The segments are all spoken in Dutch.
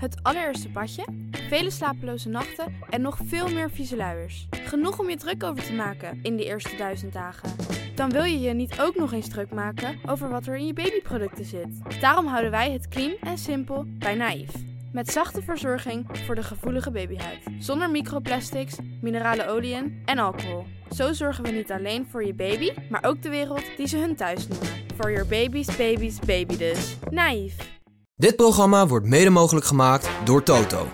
Het allereerste badje, vele slapeloze nachten en nog veel meer vieze luiers. Genoeg om je druk over te maken in die eerste 1000 dagen. Dan wil je je niet ook nog eens druk maken over wat er in je babyproducten zit. Daarom houden wij het clean en simpel bij Naïef. Met zachte verzorging voor de gevoelige babyhuid. Zonder microplastics, minerale oliën en alcohol. Zo zorgen we niet alleen voor je baby, maar ook de wereld die ze hun thuis noemen. For your baby's baby dus. Naïef. Dit programma wordt mede mogelijk gemaakt door Toto.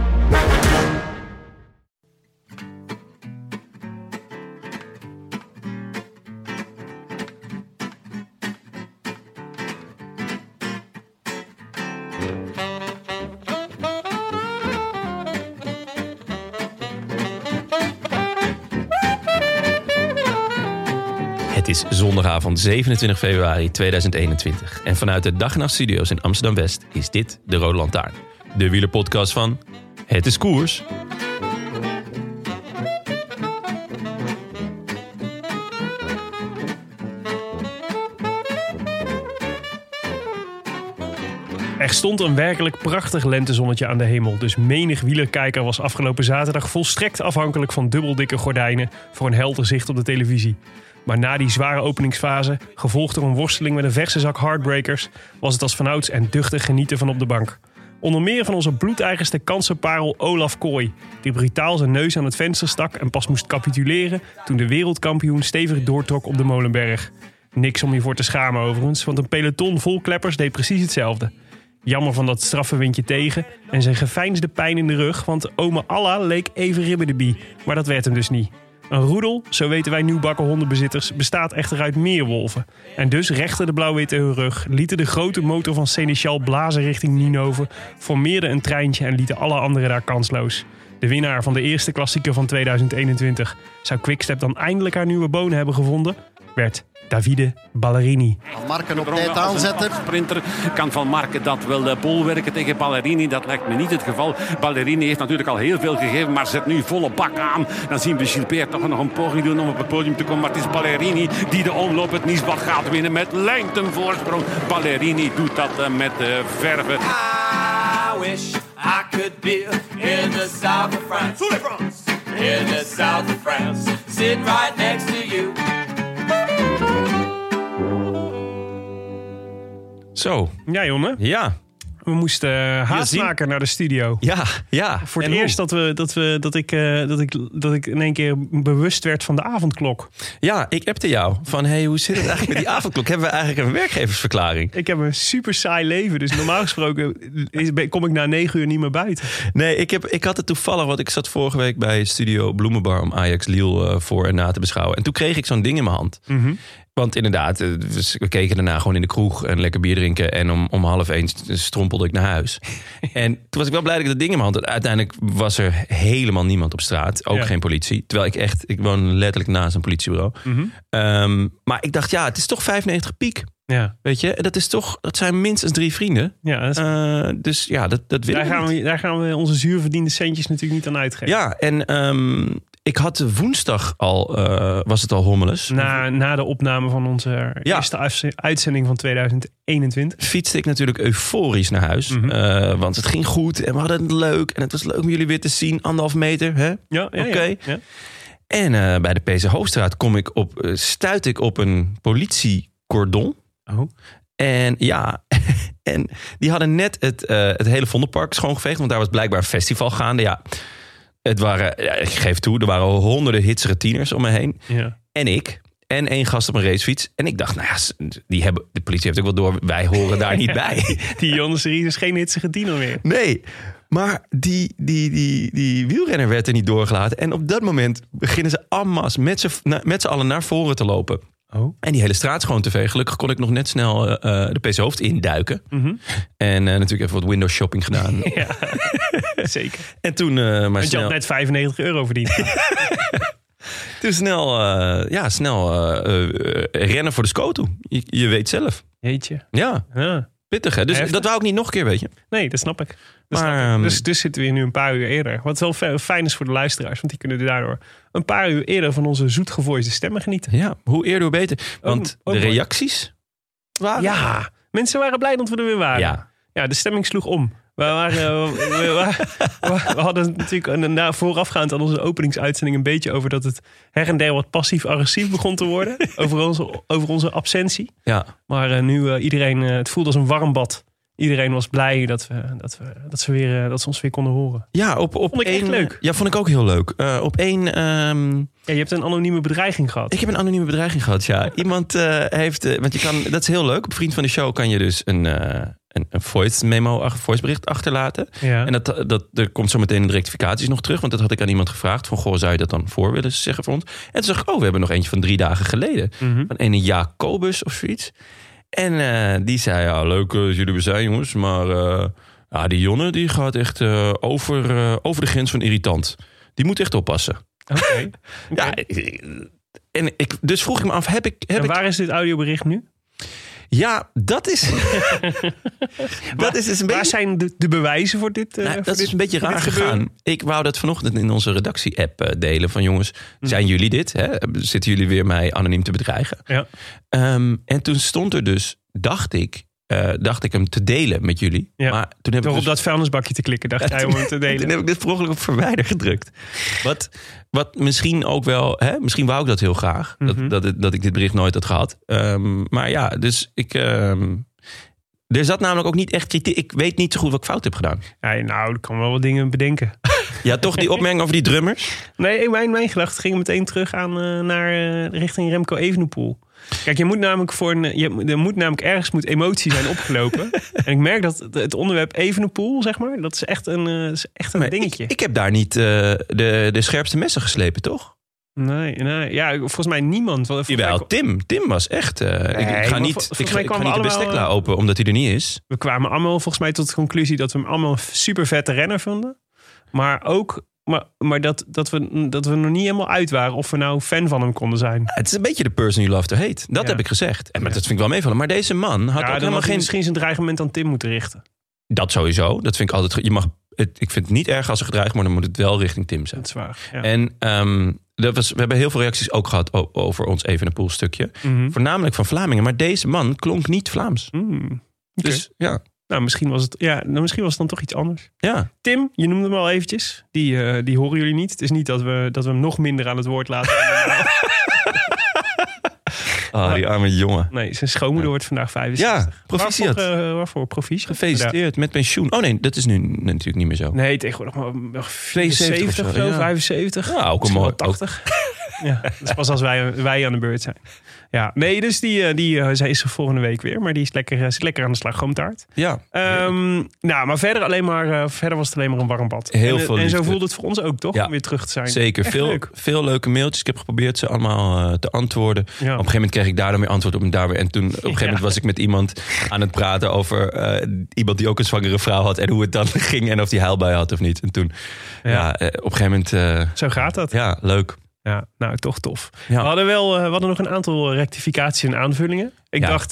Het is zondagavond 27 februari 2021 en vanuit de Dag en Nacht Studio's in Amsterdam-West is dit de Rode Lantaarn. De wielerpodcast van Het is Koers. Er stond een werkelijk prachtig lentezonnetje aan de hemel, dus menig wielerkijker was afgelopen zaterdag volstrekt afhankelijk van dubbeldikke gordijnen voor een helder zicht op de televisie. Maar na die zware openingsfase, gevolgd door een worsteling met een verse zak Heartbreakers, was het als vanouds en duchtig genieten van op de bank. Onder meer van onze bloedeigenste kansenparel Olaf Kooi, die brutaal zijn neus aan het venster stak en pas moest capituleren toen de wereldkampioen stevig doortrok op de Molenberg. Niks om je voor te schamen overigens, want een peloton vol kleppers deed precies hetzelfde. Jammer van dat straffe windje tegen en zijn geveinsde pijn in de rug, want ome Allah leek even ribbedebie, maar dat werd hem dus niet. Een roedel, zo weten wij nieuwbakken hondenbezitters, bestaat echter uit meer wolven. En dus rechten de blauw-witte hun rug, lieten de grote motor van Seneschal blazen richting Ninove, formeerden een treintje en lieten alle anderen daar kansloos. De winnaar van de eerste klassieker van 2021, zou Quickstep dan eindelijk haar nieuwe bonen hebben gevonden, werd Davide Ballerini. Marken op tijd aanzetten. Sprinter kan Van Marken dat wel bolwerken tegen Ballerini. Dat lijkt me niet het geval. Ballerini heeft natuurlijk al heel veel gegeven, maar zet nu volle bak aan. Dan zien we Gilbert toch nog een poging doen om op het podium te komen. Maar het is Ballerini die de omloop het Niesbach gaat winnen met lengtenvoorsprong. Ballerini doet dat met verve. I wish I could be in the south of France. In the south of France. Sitting right next to you. Zo. Ja, Jonne. Ja. We moesten haast maken naar de studio. Ja. Voor het eerst dat ik in één keer bewust werd van de avondklok. Ja, ik appte jou van, hey, hoe zit het eigenlijk met die avondklok? Hebben we eigenlijk een werkgeversverklaring? Ik heb een super saai leven, dus normaal gesproken kom ik na 9 uur niet meer buiten. Nee, ik had het toevallig, want ik zat vorige week bij Studio Bloemenbar om Ajax Lille voor en na te beschouwen. En toen kreeg ik zo'n ding in mijn hand. Mm-hmm. Want inderdaad, we keken daarna gewoon in de kroeg en lekker bier drinken. En om 12:30 strompelde ik naar huis. En toen was ik wel blij dat ik dat ding in mijn hand had. Uiteindelijk was er helemaal niemand op straat. Ook geen politie. Terwijl ik woon letterlijk naast een politiebureau. Mm-hmm. Maar ik dacht, het is toch 95 piek. Ja. Weet je, dat zijn minstens 3 vrienden. Ja, dus ja, dat wil ik. Daar gaan we onze zuurverdiende centjes natuurlijk niet aan uitgeven. Ja, en ik had woensdag al, was het al hommeles. Na de opname van onze eerste uitzending van 2021. Fietste ik natuurlijk euforisch naar huis. Mm-hmm. Want het ging goed en we hadden het leuk. En het was leuk om jullie weer te zien. 1,5 meter, hè? Ja. Oké. Ja. En bij de PC Hoofdstraat stuit ik op een politiecordon. Oh. En en die hadden net het hele Vondelpark schoongeveegd. Want daar was blijkbaar een festival gaande. Ja, het waren, ik geef toe, er waren honderden hitsige tieners om me heen. Ja. En ik. En 1 gast op een racefiets. En ik dacht, de politie heeft ook wel door, wij horen daar niet bij. Die Jonas Ries is geen hitsige tiener meer. Nee, maar die wielrenner werd er niet doorgelaten. En op dat moment beginnen ze en masse met z'n allen naar voren te lopen. Oh. En die hele straat schoon te vegen. Gelukkig kon ik nog net snel de PC Hoofd induiken. Mm-hmm. En natuurlijk even wat window shopping gedaan. Ja, zeker. En toen want je had net €95 verdiend. Toen snel rennen voor de scoto. Je weet zelf. Jeetje. Ja. Pittig, hè? Dus heftig. Dat wou ik niet nog een keer, weet je. Nee, dat snap ik. Dus zitten we hier nu een paar uur eerder. Wat wel fijn is voor de luisteraars. Want die kunnen daardoor een paar uur eerder van onze zoetgevoiste stemmen genieten. Ja, hoe eerder hoe beter. Want de reacties waren... Ja, mensen waren blij dat we er weer waren. Ja, de stemming sloeg om. We hadden natuurlijk voorafgaand aan onze openingsuitzending een beetje over dat het her en der wat passief-agressief begon te worden. over onze absentie. Ja. Maar nu iedereen, het voelde als een warm bad. Iedereen was blij dat ze ons weer konden horen. Ja, vond ik echt leuk. Ja, vond ik ook heel leuk. Op één... Ja, je hebt een anonieme bedreiging gehad. Ik heb een anonieme bedreiging gehad, ja. Iemand heeft... want je kan, dat is heel leuk. Op Vriend van de Show kan je dus een voicebericht achterlaten. Ja. En er komt zo meteen een rectificaties nog terug. Want dat had ik aan iemand gevraagd. Van, goh, zou je dat dan voor willen zeggen voor ons? En toen zag ik, we hebben nog eentje van 3 dagen geleden. Mm-hmm. Van ene Jacobus of zoiets. En die zei, ja, leuk dat jullie er zijn, jongens. Maar die Jonne, die gaat echt over de grens van irritant. Die moet echt oppassen. Oké. Ja, dus vroeg ik me af, waar is dit audiobericht nu? Ja, dat is... dat is dus een beetje... Waar zijn de bewijzen voor dit? Dat is een beetje raar gegaan. Ik wou dat vanochtend in onze redactie-app delen. Van jongens, zijn jullie dit? Hè? Zitten jullie weer mij anoniem te bedreigen? Ja. En toen stond er dus, dacht ik hem te delen met jullie. Ja. Maar toen heb Door ik op dat vuilnisbakje te klikken, dacht jij om hem te delen. Toen heb ik dit per ongeluk op verwijder gedrukt. Wat misschien ook wel... misschien wou ik dat heel graag. Mm-hmm. Dat ik dit bericht nooit had gehad. Maar ja, dus ik... er zat namelijk ook niet echt kritiek. Ik weet niet zo goed wat ik fout heb gedaan. Ja, nou, ik kan wel wat dingen bedenken. Ja, toch die opmerking over die drummers? Nee, mijn gedachte ging meteen terug naar richting Remco Evenepoel. Kijk, je moet namelijk ergens emotie zijn opgelopen. En ik merk dat het onderwerp Evenepoel, zeg maar, dat is echt een dingetje. Ik heb daar niet de scherpste messen geslepen, toch? Nee. Ja, volgens mij niemand. Jawel, Tim was echt... ik ga niet de bestekla open omdat hij er niet is. We kwamen allemaal volgens mij tot de conclusie dat we hem allemaal een super vette renner vonden. Maar ook... Maar dat we nog niet helemaal uit waren of we nou fan van hem konden zijn. Het is een beetje de person you love to hate. Dat heb ik gezegd. Maar dat vind ik wel meevallen. Maar deze man had ook helemaal geen... misschien zijn dreigement aan Tim moeten richten. Dat sowieso. Dat vind ik altijd... Ik vind het niet erg als er gedreigd wordt, dan moet het wel richting Tim zijn. Dat is waar. Ja. En we hebben heel veel reacties ook gehad over ons Evenepoel stukje. Mm-hmm. Voornamelijk van Vlamingen. Maar deze man klonk niet Vlaams. Okay. Dus ja... Nou, misschien was het dan toch iets anders. Ja. Tim, je noemde hem al eventjes. Die horen jullie niet. Het is niet dat we hem nog minder aan het woord laten. Die arme jongen. Nee, zijn schoonmoeder wordt vandaag 65. Ja, proficiat. Waarvoor proficiat? Gefeliciteerd met pensioen. Oh nee, dat is nu natuurlijk niet meer zo. Nee, tegenwoordig maar 72 of zo, 75. Ja, ook misschien mooi. 80. Ja, dat is pas als wij aan de beurt zijn. Ja, nee, dus zij is er volgende week weer. Maar die is lekker aan de slagroomtaart. Ja. Maar verder was het alleen maar een warm bad. Heel veel en zo liefde. voelde het voor ons ook, toch? Ja. Om weer terug te zijn. Zeker. Veel leuke mailtjes. Ik heb geprobeerd ze allemaal te antwoorden. Ja. Op een gegeven moment kreeg ik daar dan weer antwoord op. En daar weer. En toen op een gegeven moment was ik met iemand aan het praten over iemand die ook een zwangere vrouw had. En hoe het dan ging. En of die huilbui had of niet. En toen, op een gegeven moment... zo gaat dat. Ja, leuk. Ja, nou toch tof. Ja. We hadden nog een aantal rectificaties en aanvullingen. Ik dacht,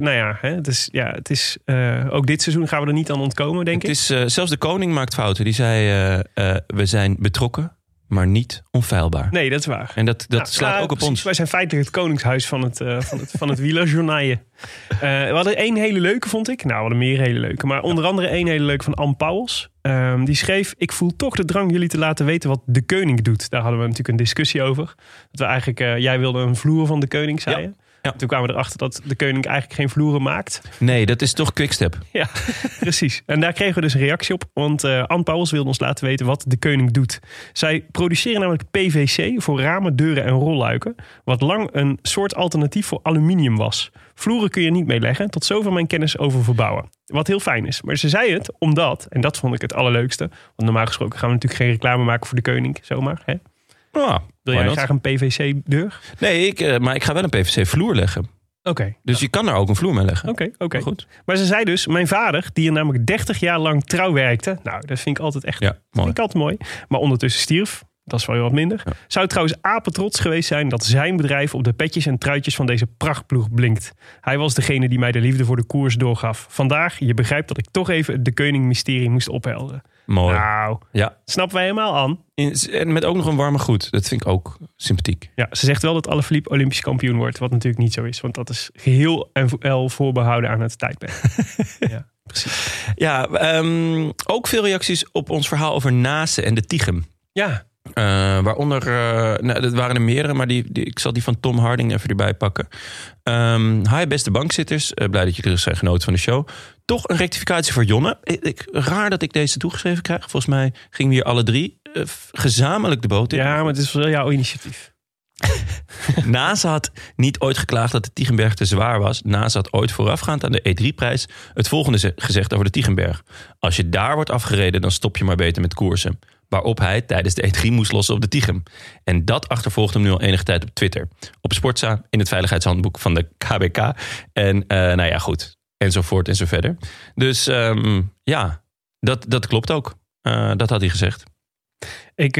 het is ook dit seizoen gaan we er niet aan ontkomen, denk ik. Zelfs de koning maakt fouten. Die zei, we zijn betrokken, maar niet onfeilbaar. Nee, dat is waar. En dat slaat ook op ons. Wij zijn feitelijk het koningshuis van het wielerjournaal. We hadden 1 hele leuke, vond ik. Nou, we hadden meer hele leuke. Maar onder andere 1 hele leuke van Ann Pauwels. Die schreef, ik voel toch de drang jullie te laten weten wat de koning doet. Daar hadden we natuurlijk een discussie over. Dat we eigenlijk, jij wilde een vloer van de koning, zei je. Ja. Toen kwamen we erachter dat de koning eigenlijk geen vloeren maakt. Nee, dat is toch Quickstep. Ja, precies. En daar kregen we dus een reactie op. Want Ann Pauwels wilde ons laten weten wat de koning doet. Zij produceren namelijk PVC voor ramen, deuren en rolluiken. Wat lang een soort alternatief voor aluminium was. Vloeren kun je niet mee leggen. Tot zover mijn kennis over verbouwen. Wat heel fijn is. Maar ze zei het omdat, en dat vond ik het allerleukste. Want normaal gesproken gaan we natuurlijk geen reclame maken voor de koning. Zomaar, hè? Wil jij graag een PVC-deur? Nee, maar ik ga wel een PVC-vloer leggen. Oké. Dus je kan er ook een vloer mee leggen. Oké. Goed. Maar ze zei dus, mijn vader, die er namelijk 30 jaar lang trouw werkte. Nou, dat vind ik altijd echt mooi. Maar ondertussen stierf. Dat is wel heel wat minder. Ja. Zou trouwens apetrots geweest zijn dat zijn bedrijf op de petjes en truitjes van deze prachtploeg blinkt. Hij was degene die mij de liefde voor de koers doorgaf. Vandaag, je begrijpt dat ik toch even de koning-mysterie moest ophelderen. Mooi. Nou, snappen wij helemaal aan. En met ook nog een warme groet. Dat vind ik ook sympathiek. Ja, ze zegt wel dat Alaphilippe Olympisch kampioen wordt. Wat natuurlijk niet zo is. Want dat is geheel en wel voorbehouden aan het tijdperk. Ja, precies. Ja, ook veel reacties op ons verhaal over Nase en de Tichem. Ja. Waaronder, dat waren er meerdere, maar ik zal die van Tom Harding even erbij pakken. Hi beste bankzitters, blij dat jullie zijn genoten van de show. Toch een rectificatie voor Jonne. Raar dat ik deze toegeschreven krijg. Volgens mij gingen we hier alle 3 gezamenlijk de boot in. Ja, maar het is wel jouw initiatief. NASA had niet ooit geklaagd dat de Tigenberg te zwaar was. NASA had ooit voorafgaand aan de E3-prijs het volgende gezegd over de Tigenberg. Als je daar wordt afgereden, dan stop je maar beter met koersen. Waarop hij tijdens de E3 moest lossen op de Tichem. En dat achtervolgt hem nu al enige tijd op Twitter. Op Sportza, in het veiligheidshandboek van de KBK. En nou ja, goed. Enzovoort en zo verder. Dus ja, dat klopt ook. Dat had hij gezegd. Ik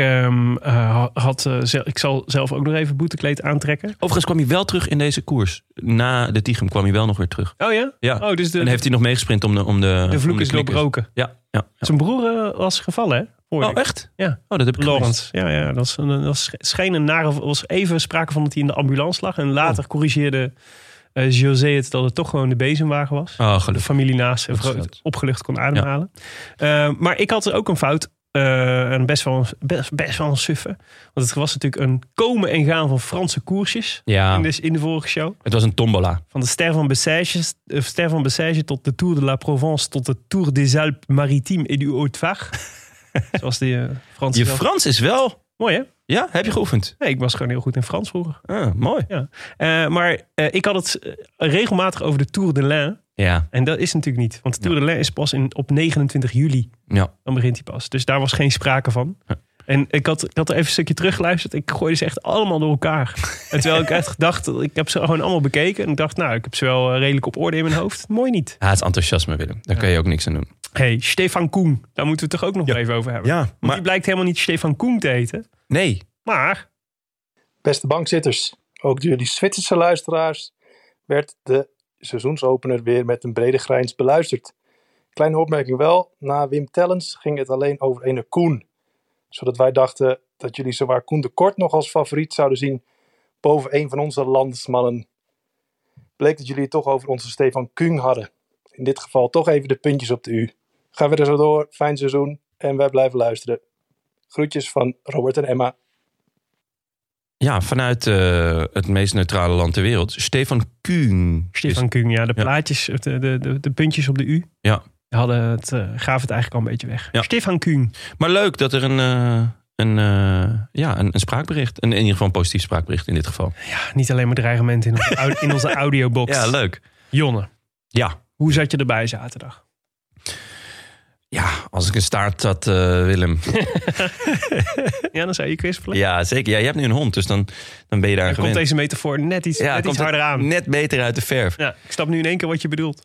zal zelf ook nog even boetekleed aantrekken. Overigens kwam hij wel terug in deze koers. Na de Tichem kwam hij wel nog weer terug. Oh ja? Ja. Oh, dus en heeft hij nog meegesprint om de de vloek is doorbroken. Ja. Zijn broer was gevallen, hè? Oh, echt? Ja. Oh, dat heb ik Lawrence. Ja, dat scheen een nare... was even sprake van dat hij in de ambulance lag. En later corrigeerde José het dat het toch gewoon de bezemwagen was. Oh, de familie naast opgelucht kon ademhalen. Ja. Maar ik had ook een fout. En best wel een suffe. Want het was natuurlijk een komen en gaan van Franse koersjes. Ja. In de vorige show. Het was een tombola. Van de Ster van Bessèges tot de Tour de la Provence. Tot de Tour des Alpes-Maritimes et du Haut-Var. Zoals die Frans. Je Frans is wel... Mooi, hè? Ja, heb je geoefend? Nee, ik was gewoon heel goed in Frans vroeger. Mooi. Ja. Maar ik had het regelmatig over de Tour de l'Ain. Ja. En dat is natuurlijk niet. Want de Tour de l'Ain is pas op 29 juli. Ja. Dan begint hij pas. Dus daar was geen sprake van. Ja. En ik had er even een stukje teruggeluisterd. Ik gooide ze echt allemaal door elkaar. En terwijl ik echt dacht, ik heb ze gewoon allemaal bekeken. En ik dacht, ik heb ze wel redelijk op orde in mijn hoofd. Mooi niet. Ja, het is enthousiasme, Willem. Daar kan je ook niks aan doen. Hey, Stefan Koen. Daar moeten we het toch ook nog even over hebben. Ja, maar die blijkt helemaal niet Stefan Koen te heten. Nee. Maar... Beste bankzitters, ook jullie Zwitserse luisteraars, werd de seizoensopener weer met een brede grijns beluisterd. Kleine opmerking wel, na Wim Tellens ging het alleen over ene Koen. Zodat wij dachten dat jullie zowaar Koen de Kort nog als favoriet zouden zien boven een van onze landsmannen. Bleek dat jullie het toch over onze Stefan Küng hadden. In dit geval toch even de puntjes op de U. Gaan we er zo door, fijn seizoen en wij blijven luisteren. Groetjes van Robert en Emma. Ja, vanuit het meest neutrale land ter wereld. Stefan Küng. Stefan Küng, ja. De plaatjes, de puntjes op de U. Ja. Gaven het eigenlijk al een beetje weg. Ja. Stefan Küng. Maar leuk dat er een spraakbericht, in ieder geval een positief spraakbericht in dit geval. Ja, niet alleen maar dreigementen in onze audiobox. Ja, leuk. Jonne. Ja. Hoe zat je erbij zaterdag? Ja, als ik een staart had, Willem. Ja, dan zou je kwispelen. Ja, zeker. Ja, je hebt nu een hond, dus dan ben je daar gewend. Komt deze metafoor net iets harder aan. Net beter uit de verf. Ja, ik snap nu in één keer wat je bedoelt.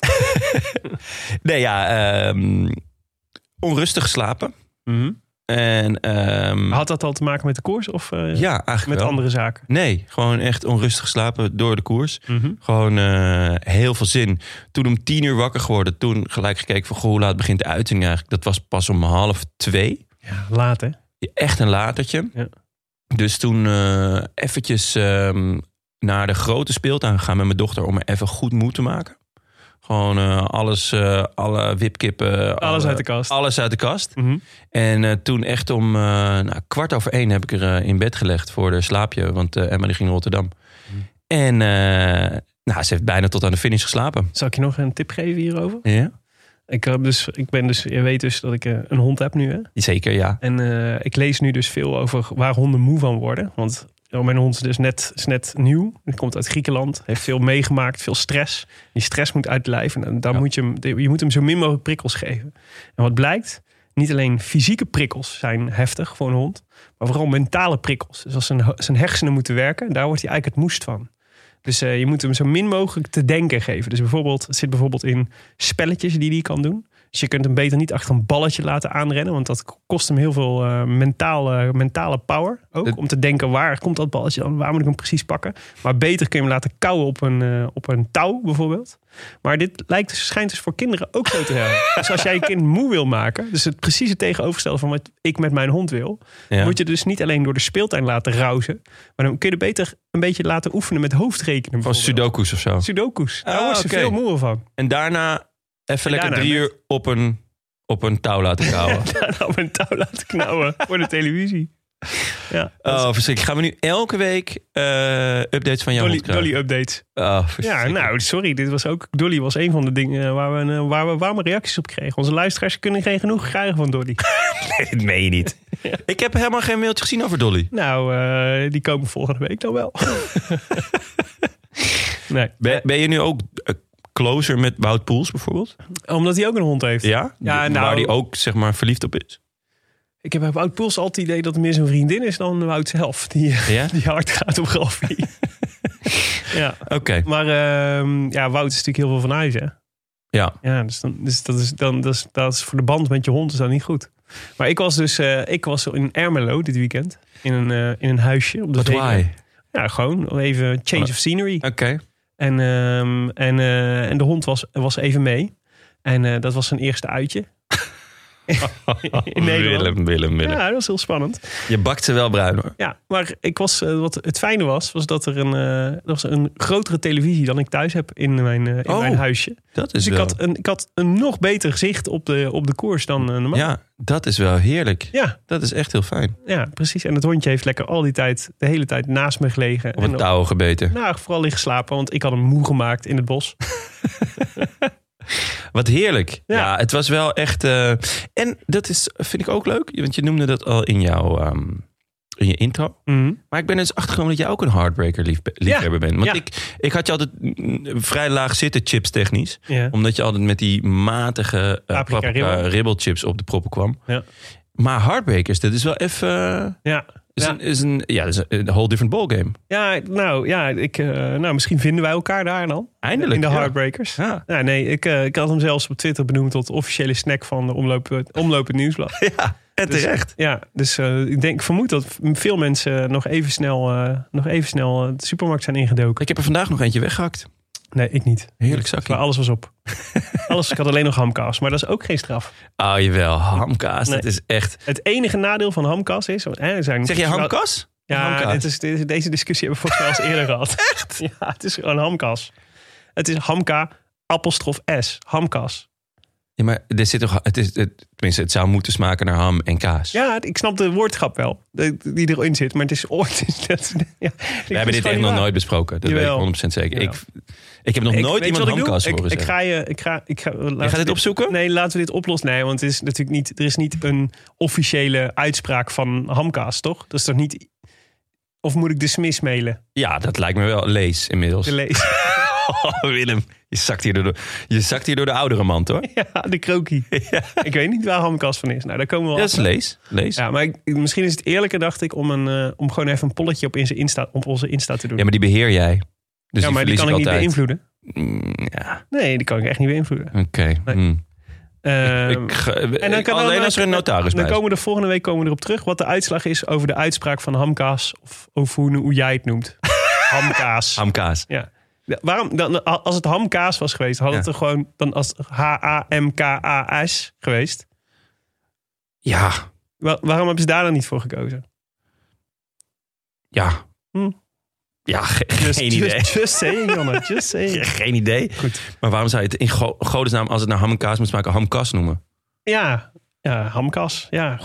Nee, ja. Onrustig slapen. Mm-hmm. En, had dat al te maken met de koers? Of ja, eigenlijk met wel. andere zaken? Nee, gewoon echt onrustig slapen door de koers. Mm-hmm. Gewoon heel veel zin. Toen om 10:00 wakker geworden. Toen gelijk gekeken van hoe laat begint de uitzending eigenlijk. Dat was pas om 1:30. Ja, laat hè? Echt een latertje. Ja. Dus toen eventjes naar de grote speeltuin gegaan met mijn dochter. Om er even goed moe te maken. Gewoon alles, alle wipkippen. Alles uit de kast. Alles uit de kast. Mm-hmm. En toen echt om 1:15 heb ik er in bed gelegd voor de slaapje. Want Emma die ging naar Rotterdam. Mm. En ze heeft bijna tot aan de finish geslapen. Zal ik je nog een tip geven hierover? Ja. Je weet dus dat ik een hond heb nu, hè? Zeker, ja. En ik lees nu dus veel over waar honden moe van worden. Want mijn hond is dus net nieuw. Hij komt uit Griekenland. Heeft veel meegemaakt, veel stress. Die stress moet uit het lijf. En dan moet je moet hem zo min mogelijk prikkels geven. En wat blijkt, niet alleen fysieke prikkels zijn heftig voor een hond. Maar vooral mentale prikkels. Dus als zijn hersenen moeten werken, daar wordt hij eigenlijk het moest van. Dus je moet hem zo min mogelijk te denken geven. Dus het zit bijvoorbeeld in spelletjes die hij kan doen. Dus je kunt hem beter niet achter een balletje laten aanrennen. Want dat kost hem heel veel mentale power. Ook om te denken, waar komt dat balletje dan? Waar moet ik hem precies pakken? Maar beter kun je hem laten kauwen op een touw bijvoorbeeld. Maar dit schijnt dus voor kinderen ook zo te hebben. Dus als jij je kind moe wil maken. Dus het precieze tegenovergestelde van wat ik met mijn hond wil. Ja. Moet je dus niet alleen door de speeltuin laten rauzen. Maar dan kun je er beter een beetje laten oefenen met hoofdrekenen. Van sudokus of zo? Sudokus. Daar wordt ze veel moeer van. En daarna Even lekker 3 uur op een touw laten kauwen. Op een touw laten knauwen voor de televisie. Ja, verschrikkelijk. Gaan we nu elke week updates van jou krijgen? Dolly updates. Ja, nou, sorry. Dolly was een van de dingen waar we warme reacties op kregen. Onze luisteraars kunnen geen genoeg krijgen van Dolly. Nee, dat meen je niet. Ja. Ik heb helemaal geen mailtje gezien over Dolly. Nou, die komen volgende week dan wel. Nee. Ben je nu ook closer met Wout Poels bijvoorbeeld? Omdat hij ook een hond heeft. Ja? Waar hij ook zeg maar verliefd op is? Ik heb bij Wout Poels altijd het idee dat het meer zijn vriendin is dan Wout zelf. Die hard gaat op Graffie. Ja. Oké. Maar Wout is natuurlijk heel veel van huis, hè? Ja. Ja, dus dat is voor de band met je hond is dat niet goed. Maar ik was in Ermelo dit weekend. In een huisje op de zee. Why? Ja, gewoon even change of scenery. Oké. En de hond was even mee. En dat was zijn eerste uitje. In Nederland. Willem. Ja, dat was heel spannend. Je bakt ze wel bruin, hoor. Ja, maar wat het fijne was dat er een grotere televisie dan ik thuis heb in mijn huisje. Dat is dus ik had een nog beter zicht op de koers dan normaal. Ja, dat is wel heerlijk. Ja. Dat is echt heel fijn. Ja, precies. En het hondje heeft lekker de hele tijd naast me gelegen. Op een touw gebeten. Nou, vooral liggen slapen, want ik had hem moe gemaakt in het bos. Wat heerlijk. Ja, het was wel echt... en dat vind ik ook leuk, want je noemde dat al in in je intro. Mm-hmm. Maar ik ben dus achtergekomen dat jij ook een heartbreaker liefhebber bent. Want ik had je altijd vrij laag zitten chips technisch. Ja. Omdat je altijd met die matige ribbelchips op de proppen kwam. Ja. Maar heartbreakers, dat is wel even... is een whole different ballgame. Misschien vinden wij elkaar daar dan. Eindelijk. In de Heartbreakers. Ja. Ja, nee, ik had hem zelfs op Twitter benoemd tot officiële snack van de Omlopend Nieuwsblad. Ja, en terecht. Dus ik vermoed dat veel mensen nog even snel de supermarkt zijn ingedoken. Ik heb er vandaag nog eentje weggehakt. Nee, ik niet. Heerlijk zakje. Maar alles was op. Ik had alleen nog hamkaas, maar dat is ook geen straf. Oh, jawel. Hamkaas, Nee. Dat is echt... Het enige nadeel van hamkaas is... Zeg je hamkaas? Ja, deze discussie hebben we volgens mij al eens eerder gehad. Echt? Ja, het is gewoon hamkaas. Het is hamka, apostrof S. Hamkaas. Ja, maar er zit toch... Tenminste, het zou moeten smaken naar ham en kaas. Ja, ik snap de woordgrap wel. Die erin zit, maar het is... We hebben dit echt nog nooit besproken. Dat weet ik 100% zeker. Ja. Ik heb nog nooit iemand hamkaas horen zeggen. Je gaat dit opzoeken? Nee, laten we dit oplossen. Nee, want het is natuurlijk niet, er is niet een officiële uitspraak van hamkaas, toch? Dat is toch niet... Of moet ik de Smith mailen? Ja, dat lijkt me wel. Lees inmiddels. De lees. Oh, Willem, je zakt hier door de oudere mand, hoor. Ja, de krokie. Ja. Ik weet niet waar hamkaas van is. Nou, daar komen we wel. Dat is lees. Ja, maar misschien is het eerlijker, dacht ik, om gewoon even een polletje op onze Insta te doen. Ja, maar die beheer jij. Dus ja, maar die kan ik niet beïnvloeden. Ja. Nee, die kan ik echt niet beïnvloeden. Oké. Nee. Alleen als er een notaris bij is. Dan volgende week erop terug wat de uitslag is over de uitspraak van hamkaas. Of over hoe jij het noemt. Hamkaas. Hamkaas. Ja. Waarom, dan, als het hamkaas was geweest, had het er gewoon dan als H-A-M-K-A-S geweest? Ja. Waarom hebben ze daar dan niet voor gekozen? Ja. Ja, geen idee. Just saying, Jonne. Just saying. Geen idee. Goed. Maar waarom zou je het in godesnaam, als het naar ham en kaas moet smaken, hamkas noemen? Ja, hamkas. Ja.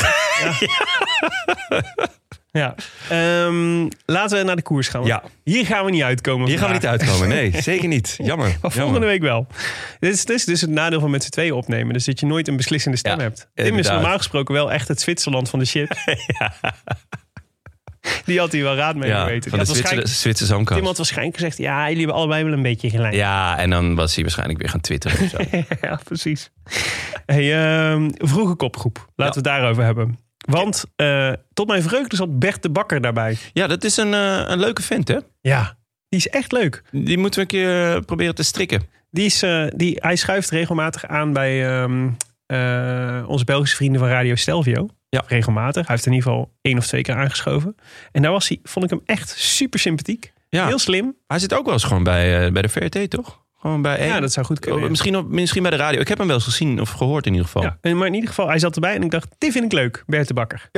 Ja. Laten we naar de koers gaan. Ja. Hier gaan we niet uitkomen. Hier gaan we niet uitkomen. Nee, zeker niet. Jammer. Maar volgende week wel. Dit is dus het nadeel van met z'n tweeën opnemen. Dus dat je nooit een beslissende stem hebt. Tim is normaal gesproken wel echt het Zwitserland van de shit. Ja. Die had hij wel raad mee geweten. Van de Zwitserse hamkas. Tim had waarschijnlijk gezegd, ja, jullie hebben allebei wel een beetje gelijk. Ja, en dan was hij waarschijnlijk weer gaan twitteren of zo. Ja, precies. Hey, vroege kopgroep. Laten we het daarover hebben. Want tot mijn vreugde zat Bert de Bakker daarbij. Ja, dat is een leuke vent, hè? Ja, die is echt leuk. Die moeten we een keer proberen te strikken. Hij schuift regelmatig aan bij onze Belgische vrienden van Radio Stelvio. Ja. Regelmatig. Hij heeft in ieder geval 1 of 2 keer aangeschoven. En daar vond ik hem echt super sympathiek. Ja. Heel slim. Hij zit ook wel eens gewoon bij de VRT, toch? Gewoon bij 1. Ja, dat zou goed kunnen. Misschien bij de radio. Ik heb hem wel eens gezien of gehoord in ieder geval. Ja, maar in ieder geval, hij zat erbij en ik dacht, dit vind ik leuk, Bert de Bakker. Ja.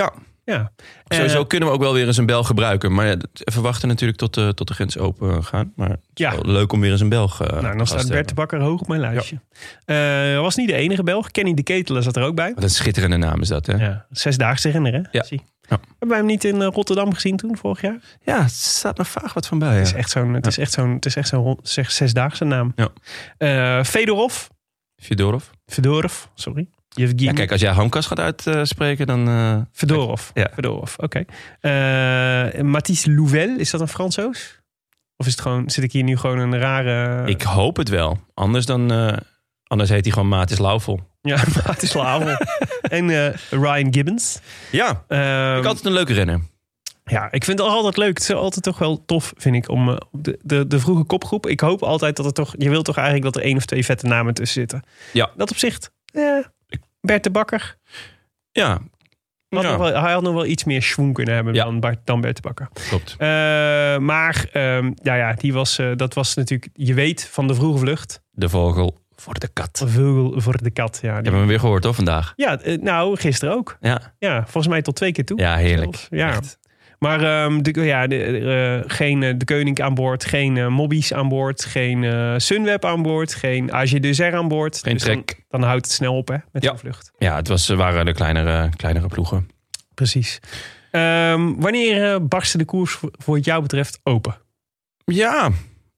Ja. Sowieso kunnen we ook wel weer eens een Belg gebruiken. Maar even wachten natuurlijk tot de grens open gaan. Maar het is wel leuk om weer eens een Belg dan staat Bert de Bakker hoog op mijn lijstje. Was niet de enige Belg. Kenny de Ketelaar zat er ook bij. Wat een schitterende naam is dat, hè? Ja, 6-daagse renner, hè? Ja. Hebben wij hem niet in Rotterdam gezien toen, vorig jaar? Ja, het staat nog vaag wat van bij. Het is echt zo'n 6-daagse naam. Ja. Fedorov, sorry. Ja, kijk, als jij Hamkas gaat uitspreken, dan... Fedorov, oké. Mathis Louvel, is dat een Fransoos? Of is het gewoon, zit ik hier nu gewoon een rare... Ik hoop het wel. Anders heet hij gewoon Mathis Lauvel. Ja, Mathis Lauvel. En Ryan Gibbons. Ja, ik altijd een leuke renner. Ja, ik vind het altijd leuk. Het is altijd toch wel tof, vind ik, om de vroege kopgroep. Ik hoop altijd dat het toch... Je wilt toch eigenlijk dat er 1 of 2 vette namen tussen zitten. Ja. Dat opzicht... Bert de Bakker. Ja. Hij had nog wel iets meer schwung kunnen hebben dan Bert de Bakker. Klopt. Maar die was, dat was natuurlijk... Je weet van de vroege vlucht. De vogel voor de kat. De vogel voor de kat, ja. Je hebt hem weer gehoord, hoor, vandaag? Ja, gisteren ook. Ja, volgens mij tot 2 keer toe. Ja, heerlijk. Zelfs. Ja. Echt. Maar geen de Koning aan boord, geen Mobbies aan boord, geen Sunweb aan boord, geen AG Dessert aan boord. Geen trek. Dan houdt het snel op, hè, met zo'n vlucht. Ja, waren de kleinere ploegen. Precies. Wanneer barstte de koers voor wat jou betreft open? Ja,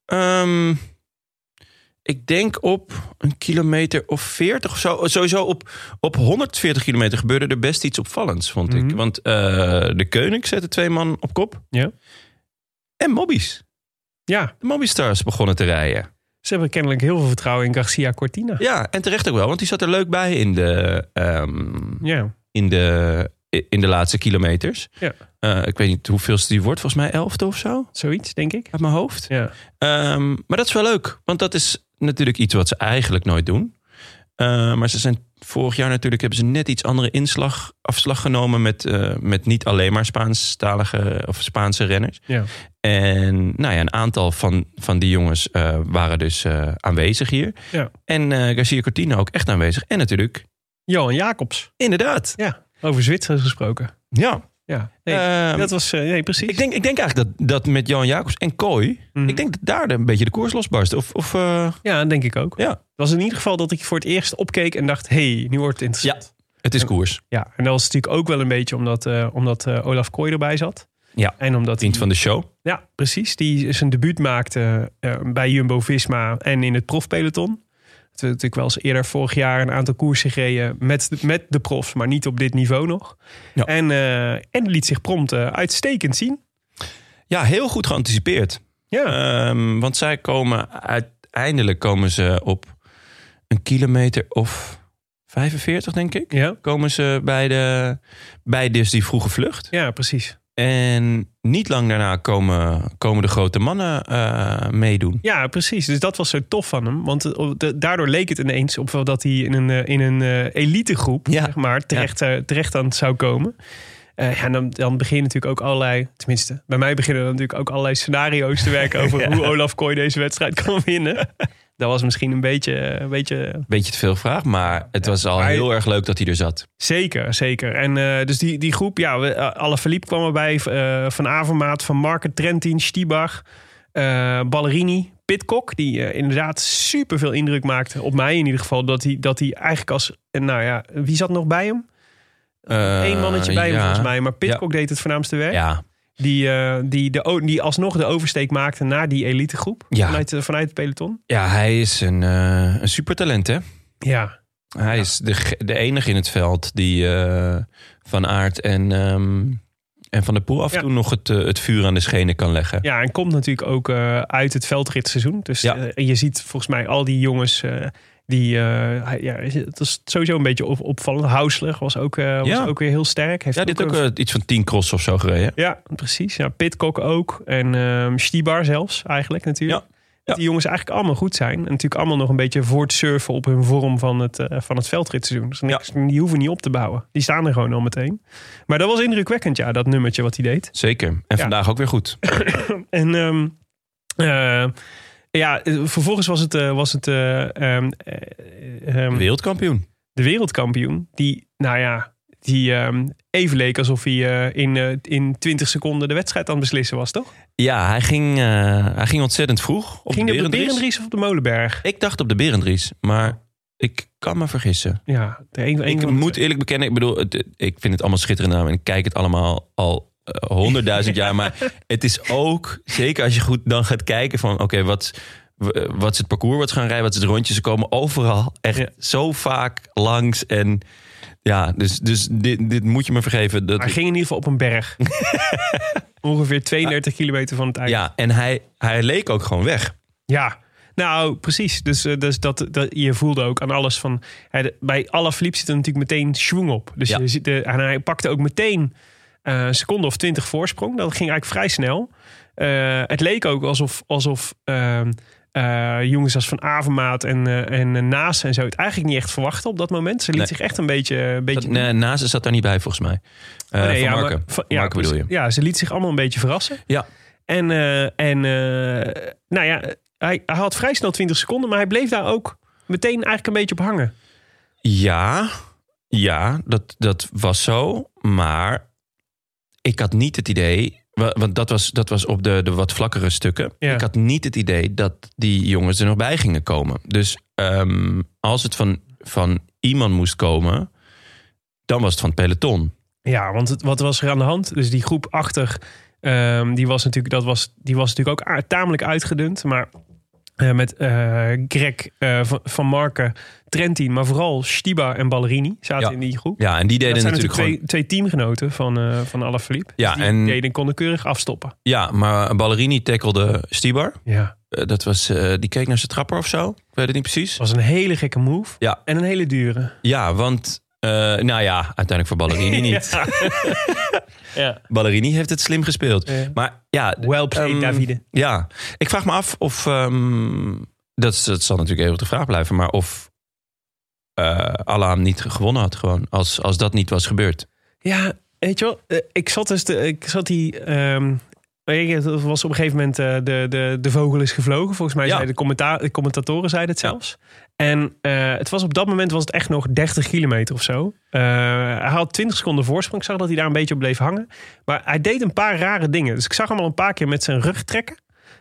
ik denk op een kilometer of 40 of zo. Sowieso op 140 kilometer gebeurde er best iets opvallends, vond ik. Want de Koning zette 2 man op kop. Ja. En Mobbies. Ja. De Mobbystars begonnen te rijden. Ze hebben kennelijk heel veel vertrouwen in Garcia Cortina. Ja, en terecht ook wel. Want die zat er leuk bij in de laatste kilometers. Ja. Ik weet niet hoeveelste die wordt. Volgens mij 11e of zo. Zoiets, denk ik. Uit mijn hoofd. Ja. Maar dat is wel leuk. Want dat is natuurlijk iets wat ze eigenlijk nooit doen. Maar ze zijn vorig jaar natuurlijk... hebben ze net iets andere afslag genomen... met niet alleen maar Spaanstalige of Spaanse renners. Ja. En een aantal van die jongens waren dus aanwezig hier. Ja. En Garcia Cortina ook echt aanwezig. En natuurlijk... Johan Jacobs. Inderdaad. Ja, over Zwitsers gesproken. Ja. Ja, dat was precies. Ik denk eigenlijk dat met Johan Jacobs en Kooi... Ik denk dat daar een beetje de koers losbarst. Ja, denk ik ook. Ja. Het was in ieder geval dat ik voor het eerst opkeek en dacht... nu wordt het interessant. Ja, het is koers. Ja, en dat was natuurlijk ook wel een beetje omdat Olaf Kooi erbij zat. Ja, en omdat vriend van de show. Ja, precies. Die zijn debuut maakte bij Jumbo-Visma en in het profpeloton. We hebben natuurlijk wel eens eerder vorig jaar een aantal koersen gereden met de profs, maar niet op dit niveau nog. Ja. En liet zich prompt uitstekend zien. Ja, heel goed geanticipeerd. Ja. Want zij uiteindelijk komen ze op een kilometer of 45, denk ik. Ja. Komen ze bij dus die vroege vlucht. Ja, precies. En niet lang daarna komen de grote mannen meedoen. Ja, precies. Dus dat was zo tof van hem. Want daardoor leek het ineens op dat hij in een elitegroep zeg maar, terecht aan zou komen. Dan begin je natuurlijk ook allerlei... Tenminste, bij mij beginnen natuurlijk ook allerlei scenario's te werken... over hoe Olaf Kooi deze wedstrijd kan winnen. Dat was misschien een beetje te veel gevraagd, maar het was al heel erg leuk dat hij er zat. Zeker. En dus die groep, Alaphilippe kwam erbij. Van Avermaat, Van Marken, Trentin, Stibar, Ballerini, Pidcock. Die inderdaad superveel indruk maakte, op mij in ieder geval. Dat hij eigenlijk als... wie zat nog bij hem? Eén mannetje bij hem volgens mij. Maar Pidcock deed het voornaamste werk. Ja. Die alsnog de oversteek maakte naar die elitegroep. Ja. Vanuit het peloton. Ja, hij is een supertalent, hè? Ja. Hij is de enige in het veld die Van Aert en Van der Poel af en toe nog het vuur aan de schenen kan leggen. Ja, en komt natuurlijk ook uit het veldritseizoen. Dus je ziet volgens mij al die jongens... het was sowieso een beetje opvallend. Hausler was ook weer heel sterk. Heeft dit ook iets van 10 cross of zo gereden. Ja, precies. Ja, Pidcock ook. En Stibar zelfs eigenlijk natuurlijk. Ja. Dat die jongens eigenlijk allemaal goed zijn. En natuurlijk allemaal nog een beetje voortsurfen op hun vorm van het veldritseizoen. Dus die hoeven niet op te bouwen. Die staan er gewoon al meteen. Maar dat was indrukwekkend, dat nummertje wat hij deed. Zeker. En vandaag ook weer goed. En... vervolgens was het wereldkampioen. De wereldkampioen. Die die even leek alsof hij in 20 seconden de wedstrijd aan het beslissen was, toch? Ja, hij ging ontzettend vroeg. Ging hij op de Berendries of op de Molenberg? Ik dacht op de Berendries, maar ik kan me vergissen. Ja, ik moet eerlijk bekennen, ik bedoel, ik vind het allemaal schitterend naam en ik kijk het allemaal al 100.000 jaar. Maar het is ook, zeker als je goed dan gaat kijken van oké, wat is het parcours wat ze gaan rijden, wat is het rondje, ze komen overal echt zo vaak langs en ja, dus dit moet je me vergeven. Hij ging in ieder geval op een berg. Ongeveer 32 kilometer van het eind. Ja, en hij leek ook gewoon weg. Ja, nou precies. Dus dat je voelde ook aan alles van. Bij Alaphilippe zit er natuurlijk meteen schwung op. Dus en hij pakte ook meteen een seconde of 20 voorsprong. Dat ging eigenlijk vrij snel. Het leek ook alsof jongens als Van Avermaat en Naas en zo het eigenlijk niet echt verwachten op dat moment. Ze liet zich echt een beetje... Naas zat daar niet bij volgens mij. Marke bedoel je. Ja, ze liet zich allemaal een beetje verrassen. Ja. En hij had vrij snel 20 seconden, maar hij bleef daar ook meteen eigenlijk een beetje op hangen. Ja, dat was zo. Maar ik had niet het idee, want dat was op de wat vlakkere stukken. Ja. Ik had niet het idee dat die jongens er nog bij gingen komen. Dus als het van iemand moest komen, dan was het van het peloton. Ja, want wat was er aan de hand? Dus die groep achter, die was natuurlijk ook tamelijk uitgedund. Maar met Greg, Van Marken, Trentin, maar vooral Stibar en Ballerini zaten in die groep. Ja, en die deden natuurlijk gewoon twee teamgenoten van Alaphilippe. Ja, dus die deden konden keurig afstoppen. Ja, maar Ballerini tackelde Stibar. Ja. Dat was, die keek naar zijn trapper of zo. Ik weet het niet precies. Het was een hele gekke move. Ja. En een hele dure. Ja, want uiteindelijk voor Ballerini niet. Ja. Ballerini heeft het slim gespeeld. Ja. Maar ja, well played, Davide. Ja, ik vraag me af of dat zal natuurlijk eeuwig de vraag blijven, maar of Alain niet gewonnen had gewoon als dat niet was gebeurd. Ja, weet je wel, ik zat die. Het was op een gegeven moment de vogel is gevlogen. Volgens mij zeiden de commentatoren zeiden het zelfs. En het was op dat moment was het echt nog 30 kilometer of zo. Hij had 20 seconden voorsprong. Ik zag dat hij daar een beetje op bleef hangen. Maar hij deed een paar rare dingen. Dus ik zag hem al een paar keer met zijn rug trekken.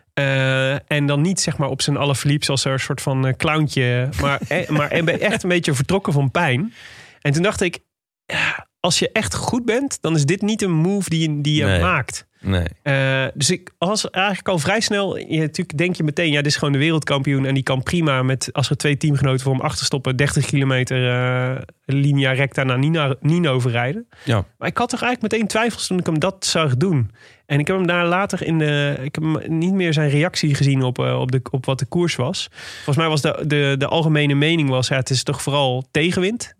En dan niet zeg maar op zijn Alaphilippe zoals een soort van clowntje. Maar echt een beetje vertrokken van pijn. En toen dacht ik, als je echt goed bent, dan is dit niet een move die je maakt. Nee. Dus ik was eigenlijk al vrij snel. Natuurlijk denk je meteen, dit is gewoon de wereldkampioen. En die kan prima met, als er 2 teamgenoten voor hem achter stoppen, 30 kilometer linea recta naar Nino verrijden. Ja. Maar ik had toch eigenlijk meteen twijfels toen ik hem dat zag doen. En ik heb hem daar later ik heb hem niet meer zijn reactie gezien op wat de koers was. Volgens mij was de algemene mening was, het is toch vooral tegenwind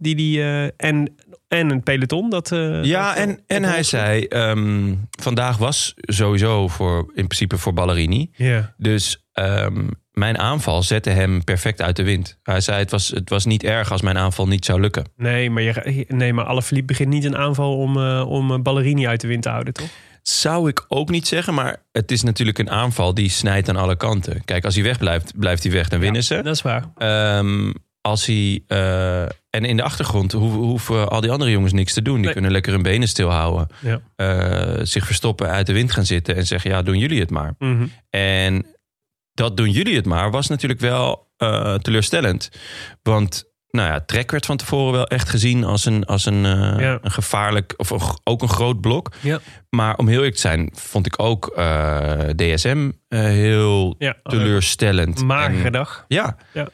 en een peloton. En hij zei, vandaag was sowieso in principe voor Ballerini. Yeah. Dus mijn aanval zette hem perfect uit de wind. Hij zei, het was niet erg als mijn aanval niet zou lukken. Nee, maar Alaphilippe begint niet een aanval om Ballerini uit de wind te houden, toch? Zou ik ook niet zeggen, maar het is natuurlijk een aanval die snijdt aan alle kanten. Kijk, als hij weg blijft hij weg, dan winnen ze. Dat is waar. Als hij en in de achtergrond hoeven al die andere jongens niks te doen. Die kunnen lekker hun benen stilhouden. Ja. Zich verstoppen, uit de wind gaan zitten en zeggen, doen jullie het maar. Mm-hmm. En dat doen jullie het maar was natuurlijk wel teleurstellend. Want Trek werd van tevoren wel echt gezien als een gevaarlijk, of ook een groot blok. Ja. Maar om heel eerlijk te zijn, vond ik ook DSM heel teleurstellend. Magere dag. Ja.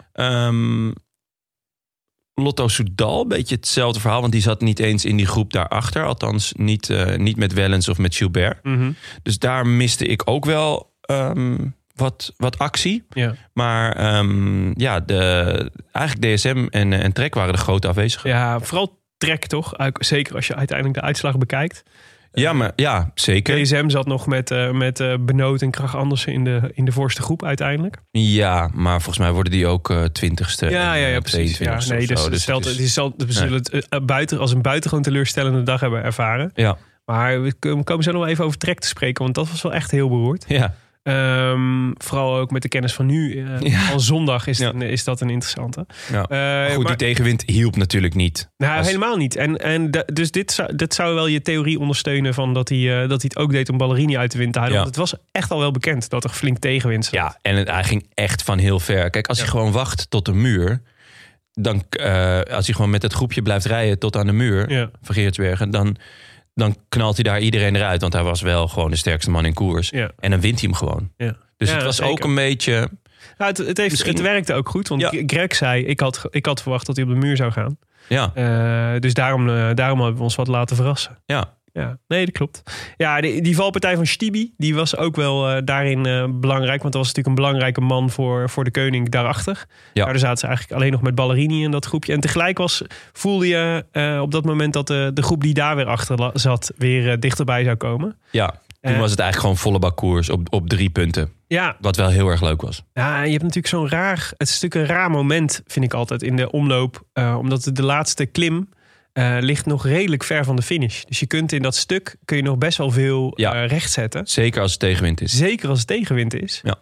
Lotto Soudal, een beetje hetzelfde verhaal. Want die zat niet eens in die groep daarachter. Althans, niet met Wellens of met Gilbert. Mm-hmm. Dus daar miste ik ook wel wat actie. Ja. Maar eigenlijk DSM en Trek waren de grote afwezigen. Ja, vooral Trek toch? Zeker als je uiteindelijk de uitslag bekijkt. Ja, zeker. DSM zat nog met Benoot en Krach Andersen in de voorste groep uiteindelijk. Ja, maar volgens mij worden die ook 20ste. Ja, precies. Ja, nee, dus we zullen het als een buitengewoon teleurstellende dag hebben ervaren. Ja. Maar we komen zo nog even over Trek te spreken, want dat was wel echt heel beroerd. Ja. Vooral ook met de kennis van nu. Al zondag is dat een interessante. Ja. Goed, die tegenwind hielp natuurlijk niet. Helemaal niet. Dus dit zou wel je theorie ondersteunen van dat hij het ook deed om Ballerini uit de wind te houden. Want het was echt al wel bekend dat er flink tegenwind zat. Ja, en hij ging echt van heel ver. Kijk, als hij gewoon wacht tot de muur, dan als hij gewoon met het groepje blijft rijden tot aan de muur van Gerritsbergen, dan knalt hij daar iedereen eruit. Want hij was wel gewoon de sterkste man in koers. Ja. En dan wint hij hem gewoon. Ja. Dus het was zeker ook een beetje... Ja, het werkte ook goed. Want Greg zei, ik had verwacht dat hij op de muur zou gaan. Ja. Dus daarom hebben we ons wat laten verrassen. Ja. Ja, nee, dat klopt. Ja, die valpartij van Stibi, die was ook wel daarin belangrijk. Want dat was natuurlijk een belangrijke man voor de koning daarachter. Ja. Daar zaten ze eigenlijk alleen nog met Ballerini in dat groepje. En tegelijk voelde je op dat moment dat de groep die daar weer achter zat weer dichterbij zou komen. Ja, toen was het eigenlijk gewoon volle bak koers op 3 punten. Ja. Wat wel heel erg leuk was. Ja, je hebt natuurlijk zo'n raar... Het is natuurlijk een raar moment, vind ik altijd, in de omloop. Omdat de laatste klim ligt nog redelijk ver van de finish. Dus je kunt in dat stuk nog best wel veel recht zetten. Zeker als het tegenwind is. Zeker als het tegenwind is. Ja.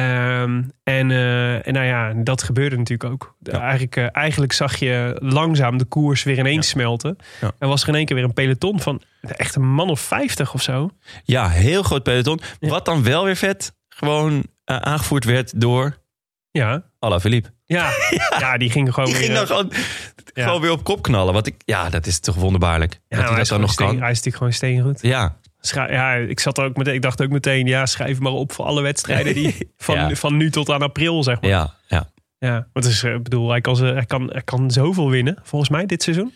En nou ja, dat gebeurde natuurlijk ook. Ja. Eigenlijk zag je langzaam de koers weer ineens smelten. Ja. En was er in één keer weer een peloton van echt een man of 50 of zo. Ja, heel groot peloton. Ja. Wat dan wel weer vet gewoon aangevoerd werd door Alaphilippe. Ja, die ging gewoon gewoon weer op kop knallen. Dat is toch wonderbaarlijk. Ja, dat hij dat dan nog kan. Hij is natuurlijk gewoon steengoed. Ja. Ik dacht ook meteen, schrijf maar op voor alle wedstrijden die van nu tot aan april, zeg maar. Ja. Want is, hij kan zoveel winnen, volgens mij, dit seizoen.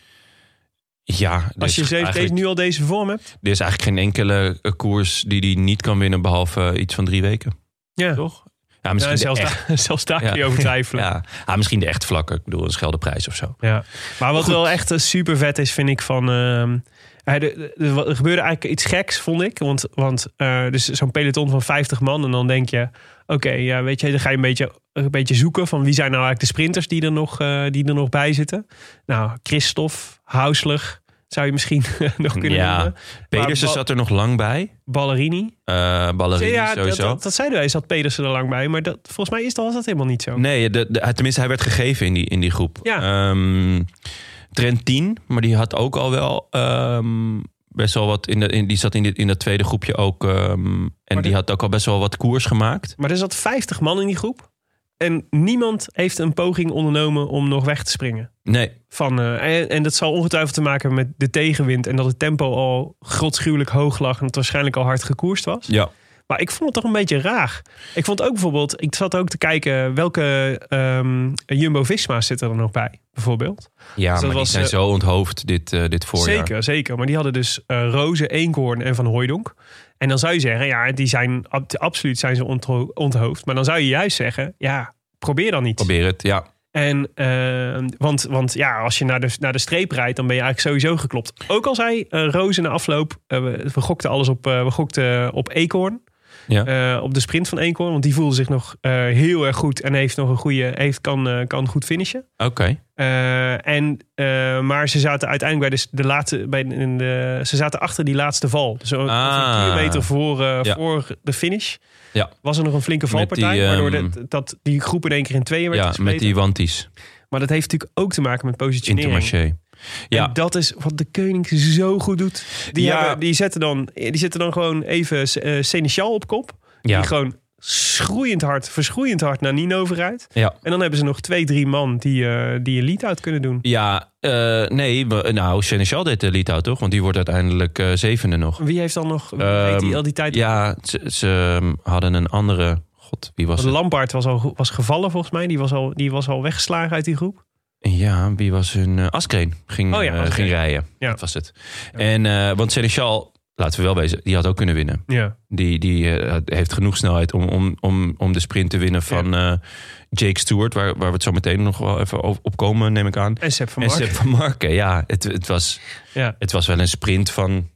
Ja. Als je nu al deze vorm hebt. Er is eigenlijk geen enkele koers die hij niet kan winnen, behalve iets van 3 weken. Ja. Toch? Ja, misschien zelfs daar kun je over twijfelen. Ja, misschien de echt vlakke. Ik bedoel, een Scheldeprijs of zo. Ja. Maar wat wel echt super vet is, vind ik van... Er gebeurde eigenlijk iets geks, vond ik. Want dus zo'n peloton van 50 man. En dan denk je, weet je, dan ga je een beetje zoeken van wie zijn nou eigenlijk de sprinters die er nog bij zitten. Nou, Christophe, Hausler zou je misschien nog kunnen noemen. Pedersen zat er nog lang bij. Ballerini. Sowieso. Dat zeiden wij, zat Pedersen er lang bij. Maar volgens mij was dat helemaal niet zo. Nee, tenminste hij werd gegeven in die groep. Ja. Trentin, maar die had ook al wel best wel wat die zat in dat tweede groepje ook. Die had ook al best wel wat koers gemaakt. Maar er zat 50 man in die groep. En niemand heeft een poging ondernomen om nog weg te springen. Nee. En dat zal ongetwijfeld te maken hebben met de tegenwind. En dat het tempo al godschuwelijk hoog lag. En het waarschijnlijk al hard gekoerst was. Ja. Maar ik vond het toch een beetje raar. Ik vond ook bijvoorbeeld... Ik zat ook te kijken welke Jumbo-Visma's zitten er nog bij. Bijvoorbeeld. Ja, dus maar die zijn zo onthoofd dit voorjaar. Zeker. Maar die hadden dus Roze, Eenkhoorn en Van Hooijdonk. En dan zou je zeggen, die zijn absoluut zijn ze onthoofd. Maar dan zou je juist zeggen, probeer dan niet. Probeer het, ja. En, want als je naar de streep rijdt, dan ben je eigenlijk sowieso geklopt. Ook al zei Roze na afloop, we gokten alles op, op Eenkhoorn. Ja. Op de sprint van Eenkhoorn. Want die voelde zich nog heel erg goed. En heeft nog kan goed finishen. Oké. Maar ze zaten uiteindelijk ze zaten achter die laatste val. Dus een kilometer voor de finish. Ja. Was er nog een flinke valpartij. Waardoor die groep in één keer in tweeën werd gespleten. Met die wanties. Maar dat heeft natuurlijk ook te maken met positionering. Intermarché. Ja. En dat is wat de koning zo goed doet. Die zetten dan gewoon even Seneschal op kop. Die gewoon verschroeiend hard naar Nino vooruit. Ja. En dan hebben ze nog 2-3 man die een lead-out kunnen doen. Ja, Seneschal deed de lead-out toch? Want die wordt uiteindelijk 7e nog. Wie heeft dan nog al die tijd? Ja, ze hadden een andere... God, wie was het? Lampaard was gevallen volgens mij. Die was al weggeslagen uit die groep. Ja, wie was hun... Askreen ging rijden. Ja. Dat was het. Ja. Want Seneschal, laten we wel wezen, die had ook kunnen winnen. Ja. Die heeft genoeg snelheid om de sprint te winnen van Jake Stewart, waar we het zo meteen nog wel even op komen, neem ik aan. En Sepp van Marken. Ja, het was wel een sprint van...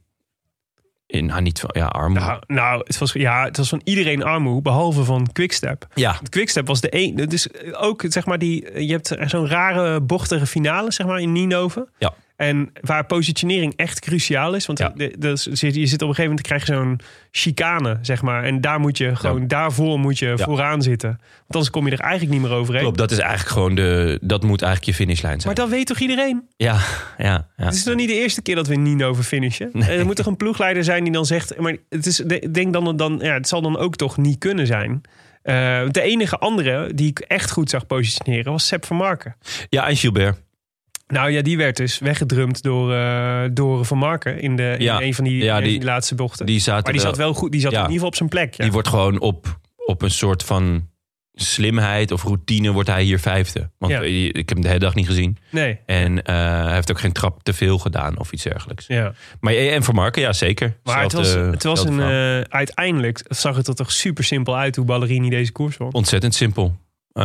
armoe. Het was van iedereen armoe, behalve van Quickstep. Ja. Quickstep was de één. Dus ook, zeg maar, je hebt zo'n rare, bochtige finale, zeg maar, in Ninove. Ja. En waar positionering echt cruciaal is. Want je zit op een gegeven moment, krijg je zo'n chicane, zeg maar. En daar moet je gewoon, daarvoor moet je vooraan zitten. Want anders kom je er eigenlijk niet meer overheen. Klopt, dat is eigenlijk gewoon dat moet eigenlijk je finishlijn zijn. Maar dat weet toch iedereen? Ja. Het is nog niet de eerste keer dat we niet over finishen. Nee. Er moet toch een ploegleider zijn die dan zegt... Maar het is, denk dan, het zal dan ook toch niet kunnen zijn. De enige andere die ik echt goed zag positioneren was Sepp Van Marken. Ja, en Gilbert. Nou ja, die werd dus weggedrumd door Van Marken in een van die laatste bochten. Maar die zat wel goed. Die zat in ieder geval op zijn plek. Ja. Die wordt gewoon op een soort van slimheid of routine wordt hij hier 5e. Want ik heb hem de hele dag niet gezien. Nee. En hij heeft ook geen trap te veel gedaan of iets dergelijks. Ja. Maar en Van Marken, ja zeker. Maar het was uiteindelijk zag het er toch super simpel uit hoe Ballerini deze koers won. Ontzettend simpel.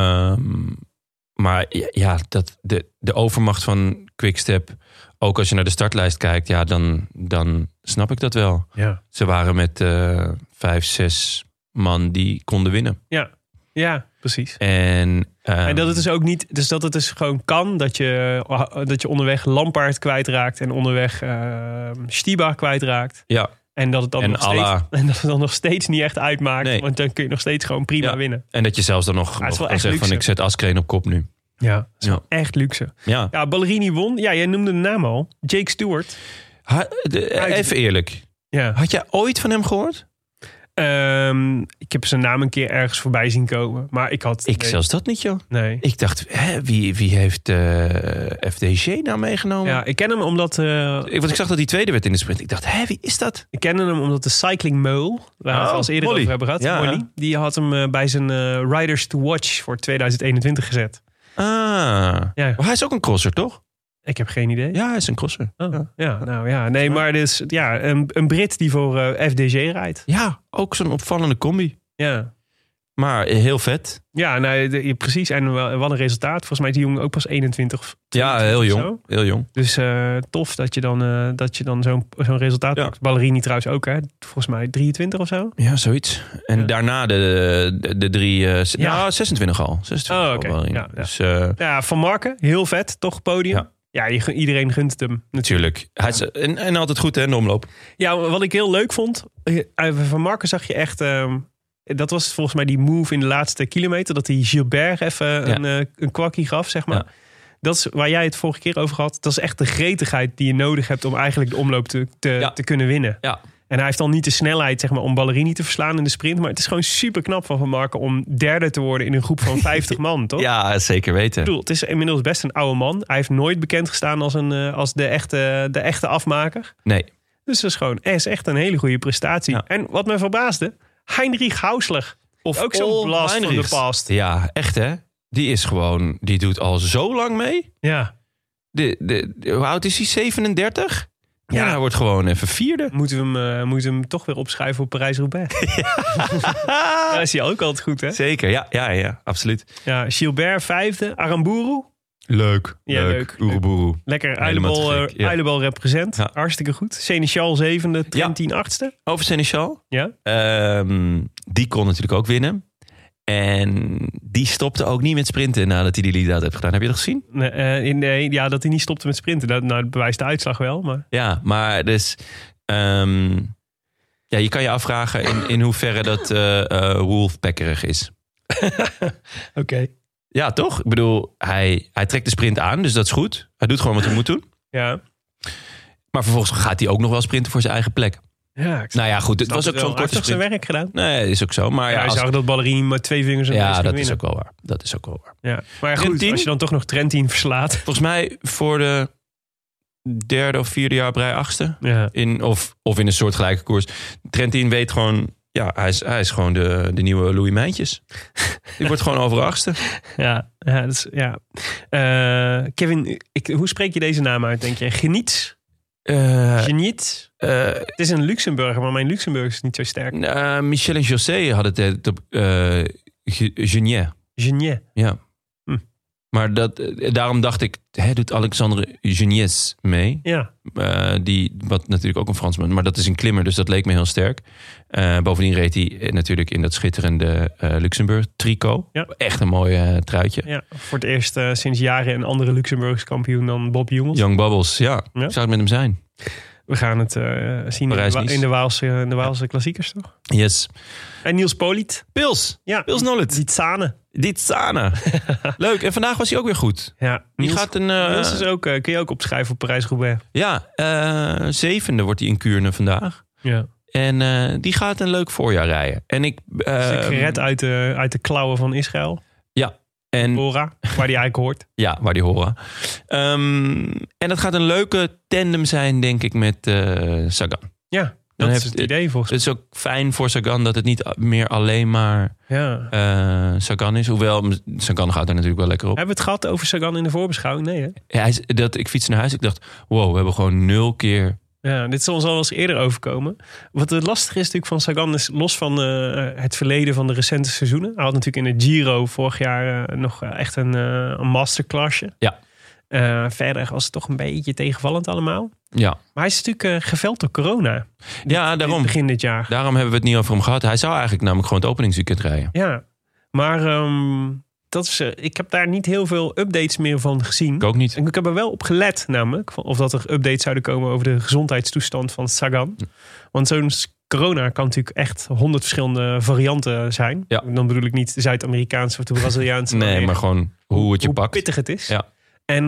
Maar ja, de overmacht van Quickstep, ook als je naar de startlijst kijkt, ja, dan snap ik dat wel. Ja. Ze waren met 5, 6 man die konden winnen. Ja, precies. En dat het dus ook niet, dus dat het dus gewoon kan dat je onderweg Lampaard kwijtraakt en onderweg Stibar kwijtraakt. Ja. En dat het dan nog steeds niet echt uitmaakt. Nee. Want dan kun je nog steeds gewoon prima winnen. En dat je zelfs dan nog zegt van ik zet Askreen op kop nu. Ja, dat is wel echt luxe. Ja, Ballerini won. Ja, jij noemde de naam al. Jake Stewart. Even eerlijk. Ja. Had jij ooit van hem gehoord? Ik heb zijn naam een keer ergens voorbij zien komen. Maar zelfs dat niet, joh. Nee. Ik dacht, wie heeft FDG nou meegenomen? Ja, ik ken hem omdat... Want ik zag dat hij tweede werd in de sprint. Ik dacht, wie is dat? Ik kende hem omdat de Cycling Meul, waar we het al eens eerder over hebben gehad, Molly, die had hem bij zijn Riders to Watch voor 2021 gezet. Maar hij is ook een crosser, toch? Ik heb geen idee. Ja, hij is een crosser. Nee, maar dus, een Brit die voor FDG rijdt. Ja, ook zo'n opvallende combi. Ja. Maar heel vet. Ja, precies. En wat een resultaat. Volgens mij is die jongen ook pas 21. Ja, heel jong. Zo. Heel jong. Dus tof dat je dan zo'n resultaat pakt. Ballerini trouwens ook, hè? Volgens mij 23 of zo. Ja, zoiets. En daarna de 26 al. 26 oké. Dus, Van Marken, heel vet. Toch podium. Ja, iedereen gunt het hem. Natuurlijk. Hij is, en altijd goed, hè, in de omloop. Ja, wat ik heel leuk vond. Van Marken zag je echt... dat was volgens mij die move in de laatste kilometer. Dat hij Gilbert even een kwakkie gaf, zeg maar. Ja. Dat is waar jij het vorige keer over had. Dat is echt de gretigheid die je nodig hebt om eigenlijk de omloop te kunnen winnen. Ja. En hij heeft dan niet de snelheid, zeg maar, om Ballerini te verslaan in de sprint. Maar het is gewoon super knap van Marken om derde te worden in een groep van 50 man, toch? Ja, zeker weten. Ik bedoel, het is inmiddels best een oude man. Hij heeft nooit bekend gestaan als de echte afmaker. Nee. Dus dat is echt een hele goede prestatie. Ja. En wat me verbaasde, Heinrich Hausler. Of ook zo'n blast van de past. Ja, echt hè. Die doet al zo lang mee. Ja. Hoe oud is hij? 37? Ja, hij wordt gewoon even 4e. Moeten we hem toch weer opschrijven voor Parijs-Roubaix? Daar is hij ook altijd goed, hè? Zeker, ja, absoluut. Ja, Gilbert 5e, Aramburu. Leuk. Oeroboeroe. Lekker Uilenbal represent. Ja. Hartstikke goed. Seneschal 7e, Trentin 8e. Over Seneschal. Ja. Die kon natuurlijk ook winnen. En die stopte ook niet met sprinten nadat hij die lead-out heeft gedaan. Heb je dat gezien? Nee, dat hij niet stopte met sprinten. Dat bewijst de uitslag wel. Maar... Ja, maar dus... je kan je afvragen in hoeverre dat wolfpackerig is. Oké. Ja, toch? Ik bedoel, hij trekt de sprint aan, dus dat is goed. Hij doet gewoon wat hij moet doen. Ja. Maar vervolgens gaat hij ook nog wel sprinten voor zijn eigen plek. Ja, nou ja, goed. Het was ook zo'n korte sprint. Hij heeft zijn werk gedaan. Nee, is ook zo. Maar hij zag dat Ballerini met 2 vingers en dat is ook wel waar. Dat is ook wel waar. Ja. Maar goed, als je dan toch nog Trentin verslaat. Volgens mij voor de 3e of 4e jaar op rij 8e. Ja. Of in een soortgelijke koers. Trentin weet gewoon... Ja, hij is gewoon de nieuwe Louis Mijntjes. Die wordt gewoon over 8e. Kevin, hoe spreek je deze naam uit, denk je? Geniet? Geniet? Het is een Luxemburger, maar mijn Luxemburg is niet zo sterk. Michel en José hadden het op Geniet. Geniet? Ja. Maar daarom dacht ik, doet Alexandre Geniez mee. Ja. Wat natuurlijk ook een Fransman, maar dat is een klimmer, dus dat leek me heel sterk. Bovendien reed hij natuurlijk in dat schitterende Luxemburg-tricot. Ja. Echt een mooi truitje. Ja, voor het eerst sinds jaren een andere Luxemburgs kampioen dan Bob Jungels. Young Bubbles, ja. Zou het met hem zijn? We gaan het zien in de Waalse klassiekers, toch? Yes. En Niels Poliet. Pils Nollet. Dietsane. Leuk. En vandaag was hij ook weer goed. Ja. Niels is ook, kun je ook opschrijven op Parijs-Roubaix. Ja, 7e wordt hij in Kuurne vandaag. Ja. En die gaat een leuk voorjaar rijden. En ik gered uit de klauwen van Israël. Ja. En Hora, waar die eigenlijk hoort. Ja, waar die horen. En dat gaat een leuke tandem zijn, denk ik, met Sagan. Ja, dat is het idee volgens mij. Het is ook fijn voor Sagan dat het niet meer alleen maar Sagan is. Hoewel, Sagan gaat er natuurlijk wel lekker op. Hebben we het gehad over Sagan in de voorbeschouwing? Nee, hè? Ja, ik fietste naar huis. Ik dacht, wow, we hebben gewoon 0 keer... Ja, dit zal ons al eens eerder overkomen. Wat het lastige is natuurlijk van Sagan is, los van het verleden van de recente seizoenen. Hij had natuurlijk in de Giro vorig jaar nog echt een masterclassje. Ja. Verder was het toch een beetje tegenvallend allemaal. Ja. Maar hij is natuurlijk geveld door corona. Ja, daarom. Begin dit jaar. Daarom hebben we het niet over hem gehad. Hij zou eigenlijk namelijk gewoon het openingsweekend rijden. Ja, maar... ik heb daar niet heel veel updates meer van gezien. Ik ook niet. En ik heb er wel op gelet namelijk. Of dat er updates zouden komen over de gezondheidstoestand van Sagan. Want zo'n corona kan natuurlijk echt 100 verschillende varianten zijn. Ja. Dan bedoel ik niet de Zuid-Amerikaanse of de Braziliaanse. Nee, maar gewoon hoe het je pakt. Hoe pittig het is. Ja. En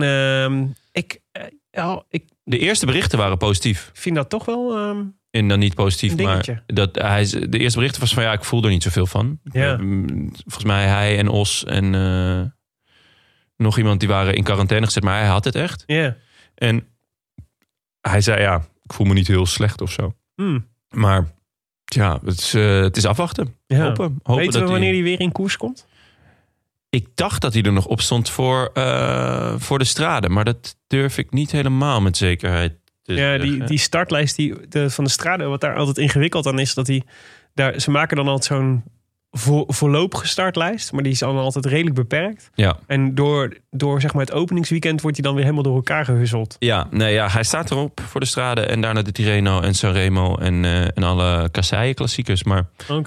de eerste berichten waren positief. Ik vind dat toch wel... En dan niet positief, maar de eerste berichten was van ik voel er niet zoveel van. Ja. Volgens mij hij en Os en nog iemand die waren in quarantaine gezet, maar hij had het echt. Ja. En hij zei ik voel me niet heel slecht of zo. Maar het is afwachten. Ja. Hopen Weten we wanneer hij weer in koers komt? Ik dacht dat hij er nog op stond voor de Strade, maar dat durf ik niet helemaal met zekerheid. Ja, die startlijst van de Strade, wat daar altijd ingewikkeld aan is, dat ze maken dan altijd zo'n voorlopige startlijst, maar die is dan altijd redelijk beperkt. Ja. En door zeg maar het openingsweekend wordt hij dan weer helemaal door elkaar gehusseld. Ja, hij staat erop voor de Strade en daarna de Tirreno en Sanremo en alle Kasseien-klassiekers. Maar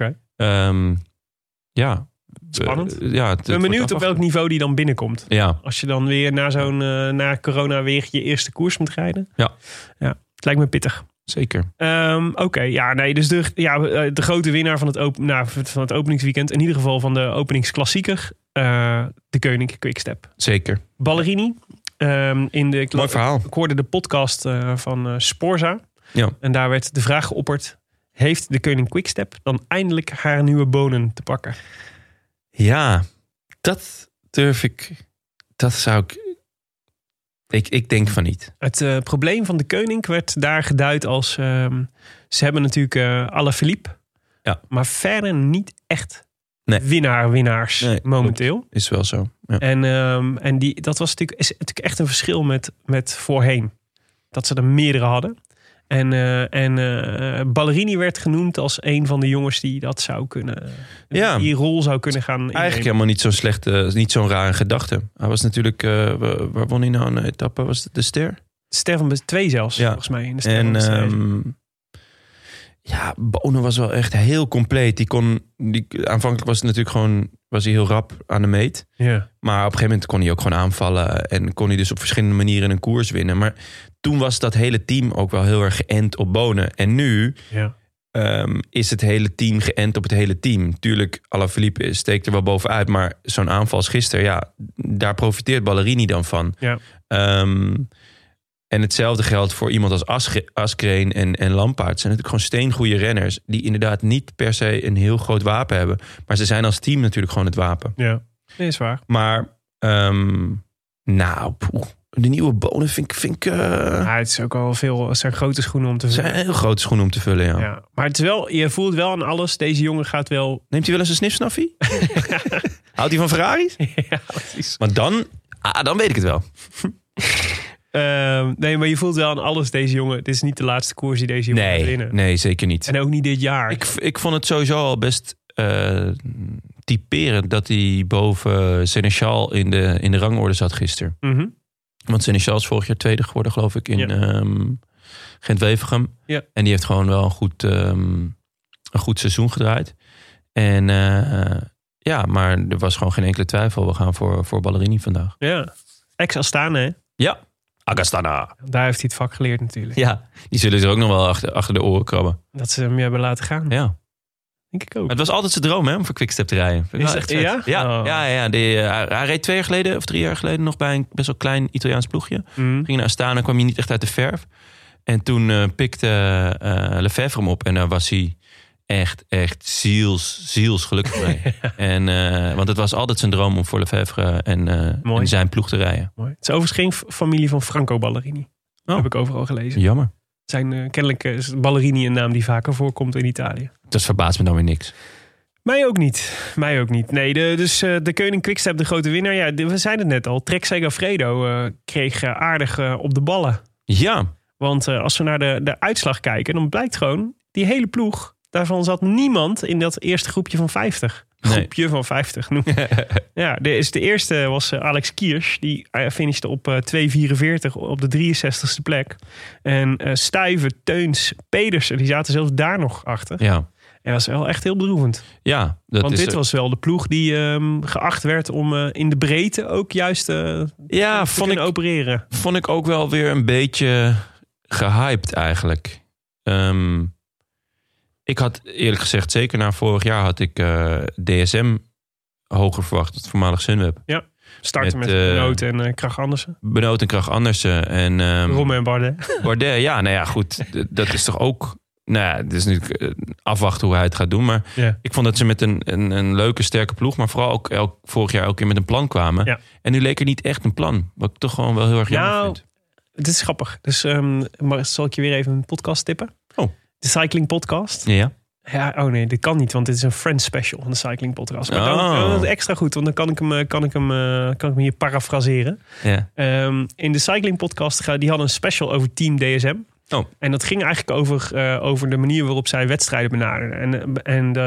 spannend. Ik ben benieuwd op welk niveau die dan binnenkomt. Ja. Als je dan weer na corona weer je eerste koers moet rijden. Ja. Het lijkt me pittig. Zeker. Dus de grote winnaar van het openingsweekend, in ieder geval van de openingsklassieker, de Koning Quickstep. Zeker. Ballerini. Mooi verhaal. Ik hoorde de podcast van Sporza. Ja. En daar werd de vraag geopperd: heeft de Koning Quickstep dan eindelijk haar nieuwe bonen te pakken? Ja, dat durf ik. Dat zou ik denk van niet. Het probleem van de Koning werd daar geduid als... ze hebben natuurlijk Alaphilippe. Ja. Maar verder niet echt winnaars momenteel. Klopt. Is wel zo. Ja. En dat is natuurlijk echt een verschil met voorheen. Dat ze er meerdere hadden. En Ballerini werd genoemd als een van de jongens die dat zou kunnen... die rol zou kunnen gaan innemen. Eigenlijk helemaal niet zo'n slechte, niet zo'n rare gedachte. Hij was natuurlijk... waar won hij nou een etappe? Was het de Ster? Ster van 2 zelfs, volgens mij. In de Ster Bonen was wel echt heel compleet. Aanvankelijk was het natuurlijk gewoon... was hij heel rap aan de meet. Ja. Maar op een gegeven moment kon hij ook gewoon aanvallen. En kon hij dus op verschillende manieren een koers winnen. Maar toen was dat hele team ook wel heel erg geënt op Bonen. En nu is het hele team geënt op het hele team. Tuurlijk, Alaphilippe steekt er wel bovenuit. Maar zo'n aanval als gisteren, daar profiteert Ballerini dan van. Ja. En hetzelfde geldt voor iemand als Askreen en Lampaard. Zijn natuurlijk gewoon steengoede renners. Die inderdaad niet per se een heel groot wapen hebben. Maar ze zijn als team natuurlijk gewoon het wapen. Ja, dat is waar. Maar de nieuwe Bonen vind ik... het is ook al veel... Het zijn grote schoenen om te vullen. Het zijn heel grote schoenen om te vullen, ja. Maar het is wel, je voelt wel aan alles. Deze jongen gaat wel... Neemt hij wel eens een snifsnaffie? Houdt hij van Ferraris? Ja, precies. Maar dan weet ik het wel. Nee, maar je voelt wel aan alles deze jongen. Dit is niet de laatste koers die deze jongen gaat winnen. Nee, zeker niet. En ook niet dit jaar. Ik vond het sowieso al best typerend dat hij boven Sénéchal in de rangorde zat gisteren. Mm-hmm. Want Sénéchal is vorig jaar tweede geworden, geloof ik, in Gent-Wevelgem. Ja. En die heeft gewoon wel een goed seizoen gedraaid. En maar er was gewoon geen enkele twijfel. We gaan voor Ballerini vandaag. Ja, ex-Astana, hè? Ja, Agastana. Daar heeft hij het vak geleerd natuurlijk. Ja, die zullen er ook nog wel achter de oren krabben. Dat ze hem hebben laten gaan. Ja. Denk ik ook. Maar het was altijd zijn droom, hè, om voor Quickstep te rijden. Is dat echt vet. Ja? Oh. Ja. Hij reed 2 jaar geleden of 3 jaar geleden nog bij een best wel klein Italiaans ploegje. Ging naar Astana, kwam hij niet echt uit de verf. En toen pikte Lefevre hem op en daar was hij echt ziels gelukkig mee. Want het was altijd zijn droom om voor Lefevre en zijn ploeg te rijden. Mooi. Het is overigens geen familie van Franco Ballerini. Heb ik overal gelezen. Jammer. Zijn kennelijk is Ballerini een naam die vaker voorkomt in Italië. Dat verbaast me dan weer niks. Mij ook niet. Nee, de Koning Quickstep, de grote winnaar. Ja, we zeiden het net al. Trek Segafredo kreeg aardig op de ballen. Ja. Want als we naar de uitslag kijken, dan blijkt gewoon, die hele ploeg, daarvan zat niemand in dat eerste groepje van 50. Groepje van 50. Ja, de eerste was Alex Kiers. Die finishte op 2:44 op de 63ste plek. En Stuyven, Teuns, Pedersen, die zaten zelfs daar nog achter. Ja. En dat is wel echt heel bedroevend. Ja, want dit was wel de ploeg die geacht werd om in de breedte ook juist te kunnen opereren. Vond ik ook wel weer een beetje gehyped eigenlijk. Ik had eerlijk gezegd, zeker na vorig jaar had ik DSM hoger verwacht. Het voormalig Sunweb. Ja, starten met Benoot en Krach Andersen. Benoot en Krach Andersen. En Romain Bardet. Bardet, ja, nou ja, goed. Dat is toch ook... Nou ja, het is natuurlijk afwachten hoe hij het gaat doen. Maar ik vond dat ze met een leuke, sterke ploeg... maar vooral ook vorig jaar elke keer met een plan kwamen. Ja. En nu leek er niet echt een plan. Wat ik toch gewoon wel heel erg jammer vind. Het is grappig. Dus maar zal ik je weer even een podcast tippen? Oh. De Cycling Podcast. Ja. Ja, oh nee, dit kan niet, want dit is een Friends special van de Cycling Podcast. Maar dan is het extra goed, want dan kan ik hem hier parafraseren. Ja. In de Cycling Podcast, die hadden een special over Team DSM. Oh. En dat ging eigenlijk over de manier waarop zij wedstrijden benaderden.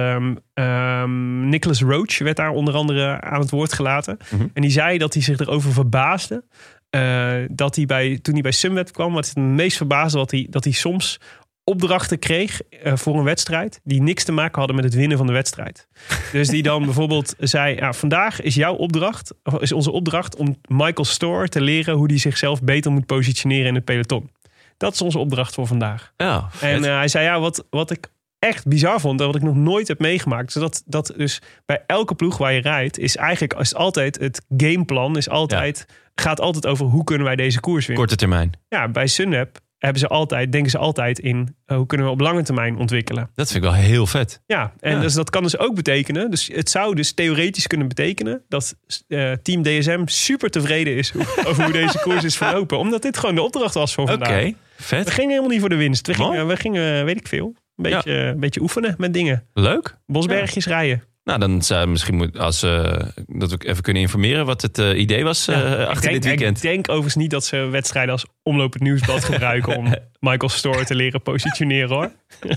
En Nicholas Roach werd daar onder andere aan het woord gelaten. Mm-hmm. En die zei dat hij zich erover verbaasde. Dat hij toen hij bij Sunweb kwam, wat het meest verbaasde, dat hij soms opdrachten kreeg voor een wedstrijd die niks te maken hadden met het winnen van de wedstrijd. Dus die dan bijvoorbeeld zei, vandaag is onze opdracht om Michael Storer te leren hoe hij zichzelf beter moet positioneren in het peloton. Dat is onze opdracht voor vandaag. Ja, en hij zei, wat ik echt bizar vond, wat ik nog nooit heb meegemaakt, is dat dus bij elke ploeg waar je rijdt, is altijd het gameplan, gaat altijd over hoe kunnen wij deze koers winnen. Korte termijn. Ja, bij Sunweb denken ze altijd in hoe kunnen we op lange termijn ontwikkelen. Dat vind ik wel heel vet. Ja, en dus dat kan dus ook betekenen. Dus het zou dus theoretisch kunnen betekenen dat Team DSM super tevreden is over hoe deze koers is verlopen. Omdat dit gewoon de opdracht was voor vandaag. Oké, vet. We gingen helemaal niet voor de winst. We gingen weet ik veel, een beetje oefenen met dingen. Leuk. Bosbergjes rijden. Nou, dan zou misschien dat we even kunnen informeren wat het idee was achter dit weekend. Ik denk overigens niet dat ze wedstrijden als Omloop het Nieuwsblad gebruiken om Michael Storer te leren positioneren, hoor.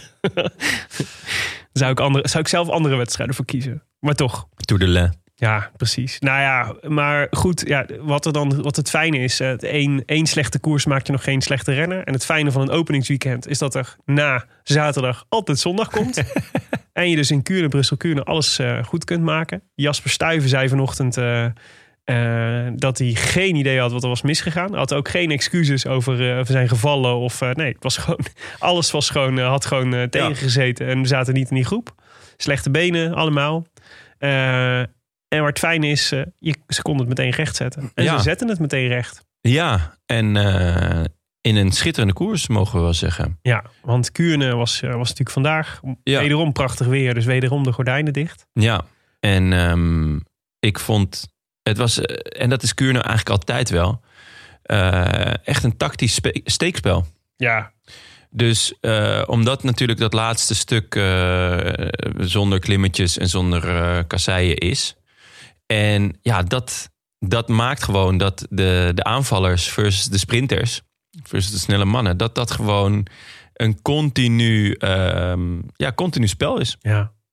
Zou ik zelf andere wedstrijden voor kiezen. Maar toch. Tour de l'Ain. Ja, precies. Nou ja, maar goed. Ja, wat het fijne is, één slechte koers maakt je nog geen slechte renner. En het fijne van een openingsweekend is dat er na zaterdag altijd zondag komt. En je dus in Kuurne, Brussel-Kuurne alles goed kunt maken. Jasper Stuyven zei vanochtend dat hij geen idee had wat er was misgegaan. Hij had ook geen excuses over zijn gevallen. Nee, het was gewoon, alles had gewoon tegengezeten. En we zaten niet in die groep. Slechte benen, allemaal. En waar het fijne is, ze konden het meteen recht zetten. En ze zetten het meteen recht. Ja, en in een schitterende koers, mogen we wel zeggen. Ja, want Kuurne was natuurlijk vandaag wederom prachtig weer. Dus wederom de gordijnen dicht. Ja, en ik vond... Het was, en dat is Kuurne eigenlijk altijd wel, echt een tactisch steekspel. Ja. Dus omdat natuurlijk dat laatste stuk zonder klimmetjes en zonder kasseien is. En ja, dat maakt gewoon dat de aanvallers versus de sprinters, versus de snelle mannen, dat gewoon een continu spel is. Ja.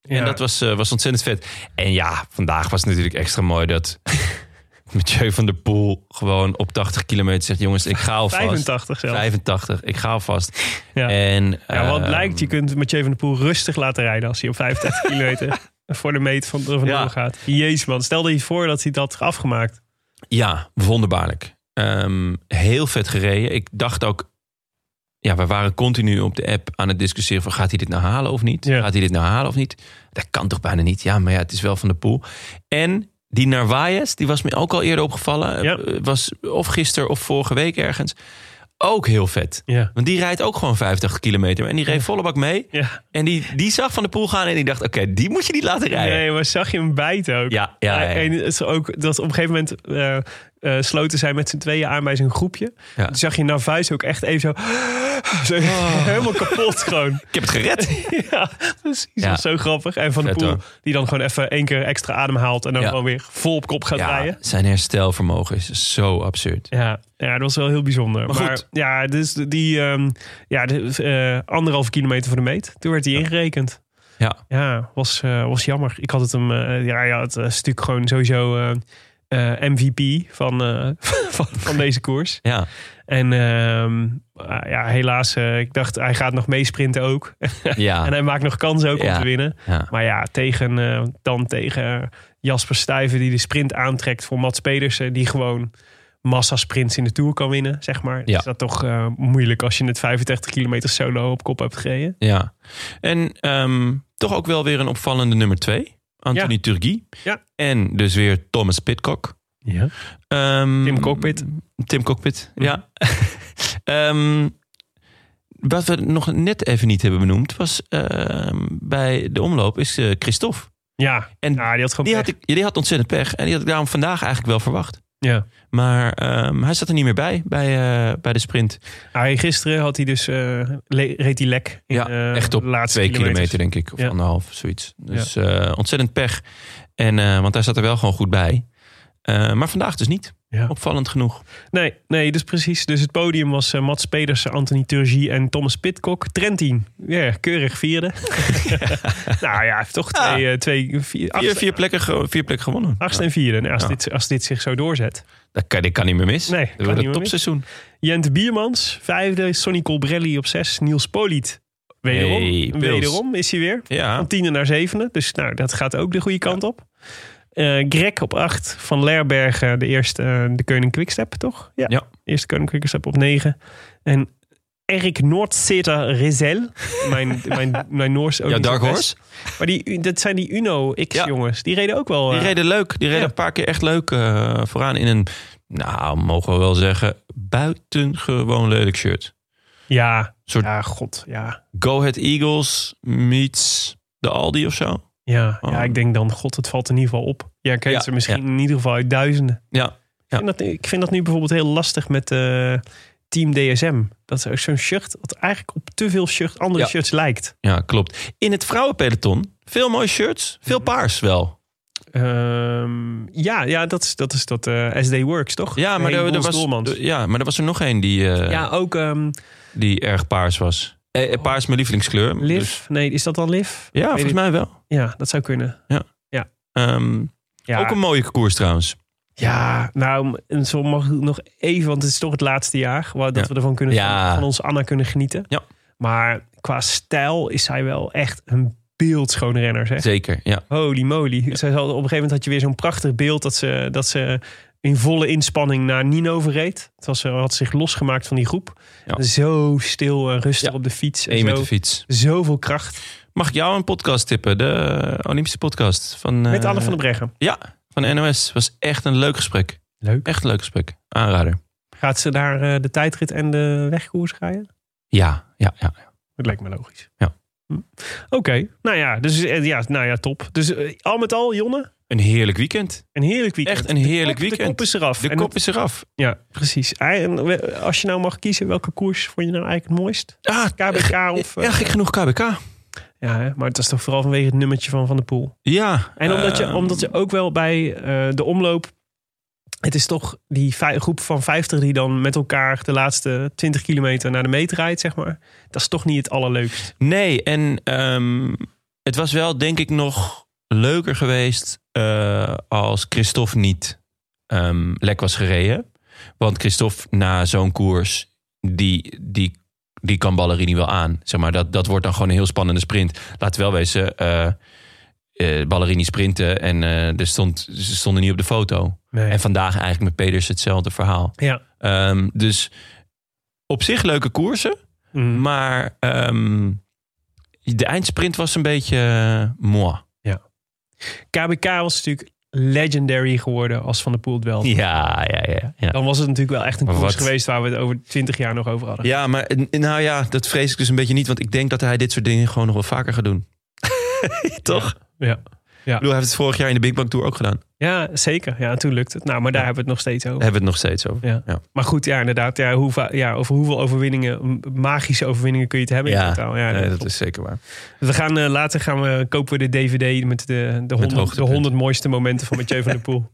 En dat was ontzettend vet. En ja, vandaag was het natuurlijk extra mooi dat Mathieu van der Poel gewoon op 80 kilometer zegt... jongens, ik ga alvast. 85 zelfs. 85, ik ga alvast. Ja. En, wat blijkt, je kunt Mathieu van der Poel rustig laten rijden... als hij op 85 kilometer voor de meet van vandoor gaat. Jezus man, stel je voor dat hij dat had afgemaakt. Ja, wonderbaarlijk. Heel vet gereden. Ik dacht ook... Ja, we waren continu op de app aan het discussiëren van... gaat hij dit nou halen of niet? Ja. Gaat hij dit nou halen of niet? Dat kan toch bijna niet? Ja, maar ja, het is wel van der Poel. En die Narvaez, die was me ook al eerder opgevallen. Ja. Was of gisteren of vorige week ergens. Ook heel vet. Ja. Want die rijdt ook gewoon 85 kilometer. En die reed volle bak mee. Ja. En die zag van der Poel gaan en die dacht... oké, die moet je niet laten rijden. Nee, maar zag je hem bijten ook? Ja. En het is ook dat op een gegeven moment... sloten zij met z'n tweeën aan bij zijn groepje. Ja. Toen zag je Narvaez ook echt even zo helemaal kapot gewoon. Ik heb het gered. Ja, precies. Dat was zo grappig. En Van der Vet, Poel, hoor. die dan gewoon even 1 keer extra adem haalt... en dan gewoon weer vol op kop gaat rijden. Zijn herstelvermogen is zo absurd. Ja, dat was wel heel bijzonder. Maar goed. Ja, dus die 1,5 kilometer voor de meet. Toen werd hij ingerekend. Ja, was jammer. Ik had het hem... het is natuurlijk gewoon sowieso... MVP van deze koers. Ja. En helaas, ik dacht hij gaat nog meesprinten ook. Ja. En hij maakt nog kans ook om te winnen. Ja. Maar ja, tegen Jasper Stuyven die de sprint aantrekt voor Mats Pedersen, die gewoon massasprints in de Tour kan winnen, zeg maar. Ja. Is dat toch moeilijk als je het 35 kilometer solo op kop hebt gereden. Ja. En toch ook wel weer een opvallende nummer 2. Anthony Turgui. Ja. En dus weer Thomas Pidcock. Ja. Tim Cockpit. Ja. Wat we nog net even niet hebben benoemd... was bij de omloop is Christophe. Ja, en die had gewoon die had ontzettend pech. En die had ik daarom vandaag eigenlijk wel verwacht. Ja. Maar hij zat er niet meer bij de sprint. Gisteren had hij dus reed hij lek. Echt op de laatste 2 kilometer denk ik. Of 1,5, zoiets. Dus ontzettend pech. En, want hij zat er wel gewoon goed bij. Maar vandaag dus niet. Ja. Opvallend genoeg. Nee, dus precies. Dus het podium was Mats Pedersen, Anthony Turgui en Thomas Pidcock. Trentin, keurig vierde. Nou ja, toch vier plekken gewonnen. 8e en 4e. Nou, als dit zich zo doorzet. Dat kan niet meer mis. Nee, dat wordt een topseizoen. Jente Biermans, 5e. Sonny Colbrelli op 6. Niels Poliet. Wederom is hij weer. Ja. Van 10e naar 7e. Dus dat gaat ook de goede kant op. Greg op 8, Van Lerbergen de Koning Quickstep, toch? Ja. Eerste Koning Quickstep op 9. En Erik Noordseter Rezel, mijn Noors. Ja, Dark Horse. Maar dat zijn die Uno X-jongens. Die reden ook wel... Die reden leuk. Die reden een paar keer echt leuk vooraan in een, mogen we wel zeggen, buitengewoon lelijk shirt. Ja, God. Go Ahead Eagles meets de Aldi of zo. Ja, ik denk dan, het valt in ieder geval op. Ja, kent ze misschien in ieder geval uit duizenden. Ja. Ik vind dat nu bijvoorbeeld heel lastig met Team DSM. Dat is ook zo'n shirt dat eigenlijk op te veel andere shirts lijkt. Ja, klopt. In het vrouwenpeloton, veel mooie shirts, veel paars wel. Dat is dat SD Works, toch? Ja, maar er was er nog een die... die erg paars was. Paars is mijn lievelingskleur. Liv? Dus... Nee, is dat dan Liv? Ja, volgens mij wel. Ja, dat zou kunnen. Ja. Ook een mooie koers trouwens. Ja, en zo mag ik nog even, want het is toch het laatste jaar dat we ervan kunnen van onze Anna kunnen genieten. Ja. Maar qua stijl is zij wel echt een beeldschone renner, zeg. Zeker, ja. Holy moly. Ja. Op een gegeven moment had je weer zo'n prachtig beeld dat ze in volle inspanning naar Ninove reed. Had zich losgemaakt van die groep. Ja. Zo stil en rustig op de fiets. Met de fiets. Zoveel kracht. Mag ik jou een podcast tippen? De Olympische podcast. Met Anne van der Breggen. Ja, van de NOS. Was echt een leuk gesprek. Echt een leuk gesprek. Aanrader. Gaat ze daar de tijdrit en de wegkoers rijden? Ja. Dat lijkt me logisch. Ja. Oké. Top. Dus al met al, Jonne? Een heerlijk weekend. Echt een heerlijk weekend. De kop is eraf. De kop is eraf. Ja, precies. En als je nou mag kiezen, welke koers vond je nou eigenlijk het mooist? KBK of... gek genoeg KBK. Ja, maar het is toch vooral vanwege het nummertje van der Poel. Ja. En omdat je ook wel bij de omloop... Het is toch die groep van 50 die dan met elkaar de laatste 20 kilometer naar de meet rijdt, zeg maar. Dat is toch niet het allerleukst. Nee, en het was wel denk ik nog leuker geweest als Christophe niet lek was gereden. Want Christophe na zo'n koers, die kan Ballerini wel aan. Zeg maar, dat wordt dan gewoon een heel spannende sprint. Laat wel wezen, Ballerini sprinten en ze stonden niet op de foto. Nee. En vandaag eigenlijk met Peters hetzelfde verhaal. Ja. Dus op zich leuke koersen. Maar de eindsprint was een beetje moi. Ja. KBK was natuurlijk legendary geworden als Van der Poel het wel. Ja. Dan was het natuurlijk wel echt een koers geweest waar we het over 20 jaar nog over hadden. Ja, maar nou ja, dat vrees ik dus een beetje niet. Want ik denk dat hij dit soort dingen gewoon nog wel vaker gaat doen. Toch? Ja. Ik bedoel, hij heeft het vorig jaar in de Big Bang Tour ook gedaan. Ja, zeker. Ja, toen lukt het. Nou, maar daar hebben we het nog steeds over. Hebben we het nog steeds over. Ja. Maar goed, ja, inderdaad. Ja, over hoeveel overwinningen, magische overwinningen kun je het hebben in totaal. Ja, nee, dat is zeker waar. We gaan later kopen we de DVD met de 100 mooiste momenten van Mathieu van der Poel.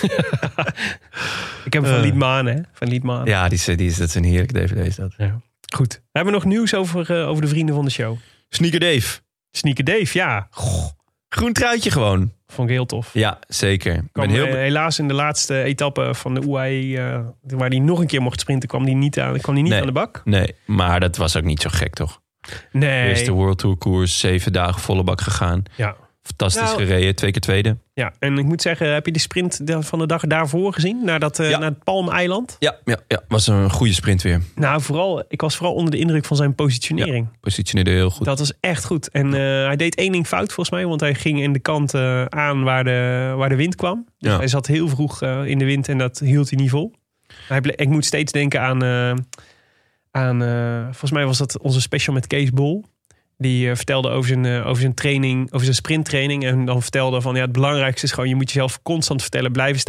Ik heb hem van Liedmanen, hè? Van Liedmanen. Ja, dat zijn heerlijke DVD's. Dat. Ja. Goed. Hebben we nog nieuws over de vrienden van de show? Sneaker Dave, ja. Goh. Groen truitje gewoon. Vond ik heel tof. Ja, zeker. Helaas in de laatste etappe van de UAE, waar hij nog een keer mocht sprinten, kwam hij niet aan de bak. Nee, maar dat was ook niet zo gek, toch? Nee. Eerste World Tour koers, 7 dagen volle bak gegaan. Ja. Fantastisch gereden, 2 keer tweede. Ja, en ik moet zeggen, heb je de sprint van de dag daarvoor gezien? Naar het Palmeiland? Ja, was een goede sprint weer. Nou, ik was vooral onder de indruk van zijn positionering. Ja, positioneerde heel goed. Dat was echt goed. En hij deed 1 ding fout volgens mij, want hij ging in de kant aan waar de wind kwam. Dus hij zat heel vroeg in de wind en dat hield hij niet vol. Ik moet steeds denken aan volgens mij was dat onze special met Kees Bol. Die vertelde over zijn training, over zijn sprinttraining. En dan vertelde van het belangrijkste is gewoon, je moet jezelf constant vertellen, blijven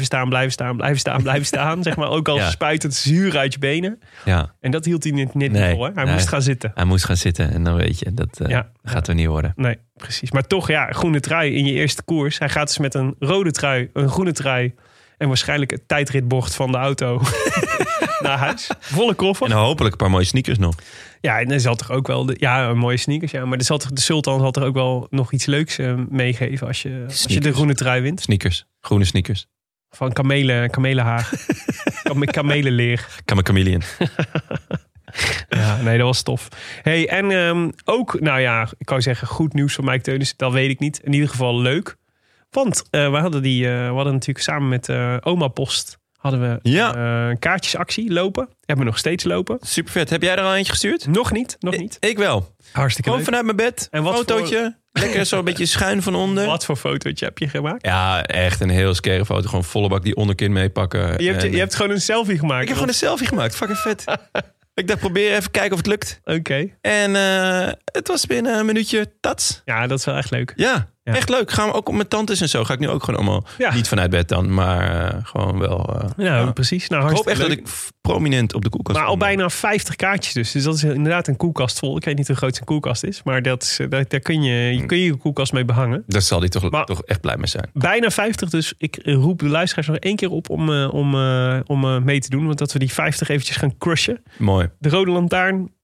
staan. Zeg maar, ook al spuit het zuur uit je benen. Ja. En dat hield hij net niet vol. Hè? Hij moest gaan zitten. Hij moest gaan zitten en dan weet je, dat gaat er niet worden. Nee, precies. Maar toch, groene trui in je eerste koers. Hij gaat dus met een rode trui, een groene trui en waarschijnlijk het tijdritbord van de auto naar huis. Volle koffer. En hopelijk een paar mooie sneakers nog. Ja, en er zal toch ook wel mooie sneakers. Ja, maar de Sultan zal er ook wel nog iets leuks meegeven als je de groene trui wint. Sneakers, groene sneakers. Van kamelenhaar. Kamelenleer. Chameleon. Ja, nee, dat was tof. Hey, en ook, ik kan zeggen, goed nieuws van Mike Teunissen. Dat weet ik niet. In ieder geval leuk. Want we hadden natuurlijk samen met Oma Post hadden we een kaartjesactie lopen. Hebben we nog steeds lopen. Super vet. Heb jij er al eentje gestuurd? Nog niet. Ik wel. Hartstikke gewoon leuk. Vanuit mijn bed. En wat fotootje. Lekker zo een beetje schuin van onder. Wat voor fotootje heb je gemaakt? Ja, echt een heel scare foto. Gewoon volle bak die onderkin meepakken. Je hebt gewoon een selfie gemaakt. Ik heb gewoon een selfie gemaakt. Fucking vet. Ik dacht, probeer even kijken of het lukt. Oké. En het was binnen een minuutje tats. Ja, dat is wel echt leuk. Ja, echt leuk. Gaan we ook op mijn tantes en zo. Ga ik nu ook gewoon allemaal niet vanuit bed dan. Maar gewoon wel. Precies. Nou, ik hoop echt leuk dat ik prominent op de koelkast Maar al bijna 50 kaartjes dus. Dus dat is inderdaad een koelkast vol. Ik weet niet hoe groot zijn koelkast is. Maar daar kun je koelkast mee behangen. Daar zal hij toch echt blij mee zijn. Bijna 50. Dus ik roep de luisteraars nog 1 keer op om mee te doen. Want dat we die 50 eventjes gaan crushen. Mooi. De Rode Lantaarn.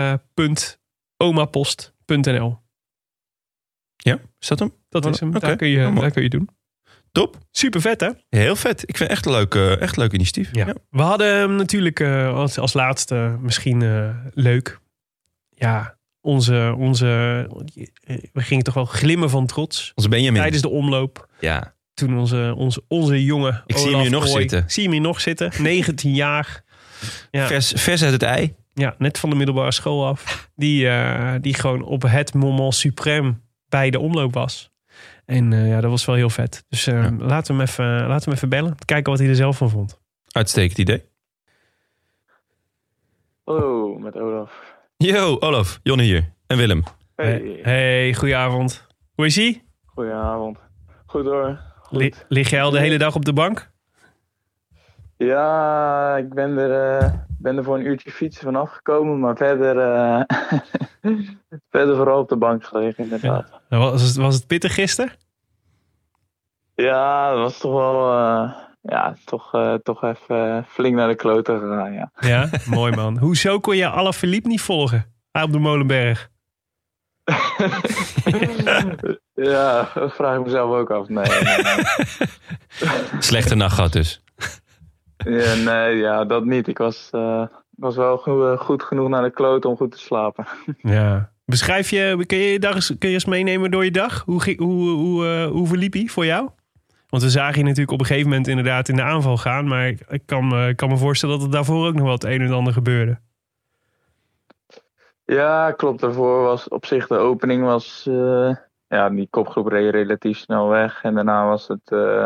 omapost.nl. Ja, is dat hem? Dat is hem. Okay. Daar kun je doen. Top. Super vet, hè? Heel vet. Ik vind het echt leuk initiatief. Ja. We hadden natuurlijk als laatste misschien leuk. Ja, we gingen toch wel glimmen van trots. Onze Benjamin. Tijdens de omloop. Ja. Toen onze jongen Ik zie hem hier nog zitten. Zie hem hier nog zitten. 19 jaar. Ja. Vers uit het ei. Ja, net van de middelbare school af. Die gewoon op het moment suprême bij de omloop was. En dat was wel heel vet. Dus laten we hem even bellen. Kijken wat hij er zelf van vond. Uitstekend idee. Hallo, met Olaf. Yo, Olaf. Jonne hier. En Willem. Hey, goedenavond. Hoe is ie? Goedenavond. Goed hoor. Goed. Lig jij al de hele dag op de bank? Ja, ik ben er voor een uurtje fietsen vanaf gekomen. Maar verder vooral op de bank gelegen, inderdaad. Ja. Was het pittig gisteren? Ja, dat was toch wel... toch even flink naar de kloten gegaan, ja. Ja, mooi man. Hoezo kon je Alaphilippe niet volgen? Op de Molenberg. Ja, dat vraag ik mezelf ook af. Nee. Slechte nacht gehad dus. Ja, dat niet. Ik was wel goed genoeg naar de kloot om goed te slapen. Ja. Beschrijf je, kun je eens meenemen door je dag? Hoe verliep die voor jou? Want we zagen je natuurlijk op een gegeven moment inderdaad in de aanval gaan. Maar ik kan me voorstellen dat er daarvoor ook nog wel het een en ander gebeurde. Ja, klopt. Daarvoor was op zich de opening die kopgroep reed relatief snel weg. En daarna was het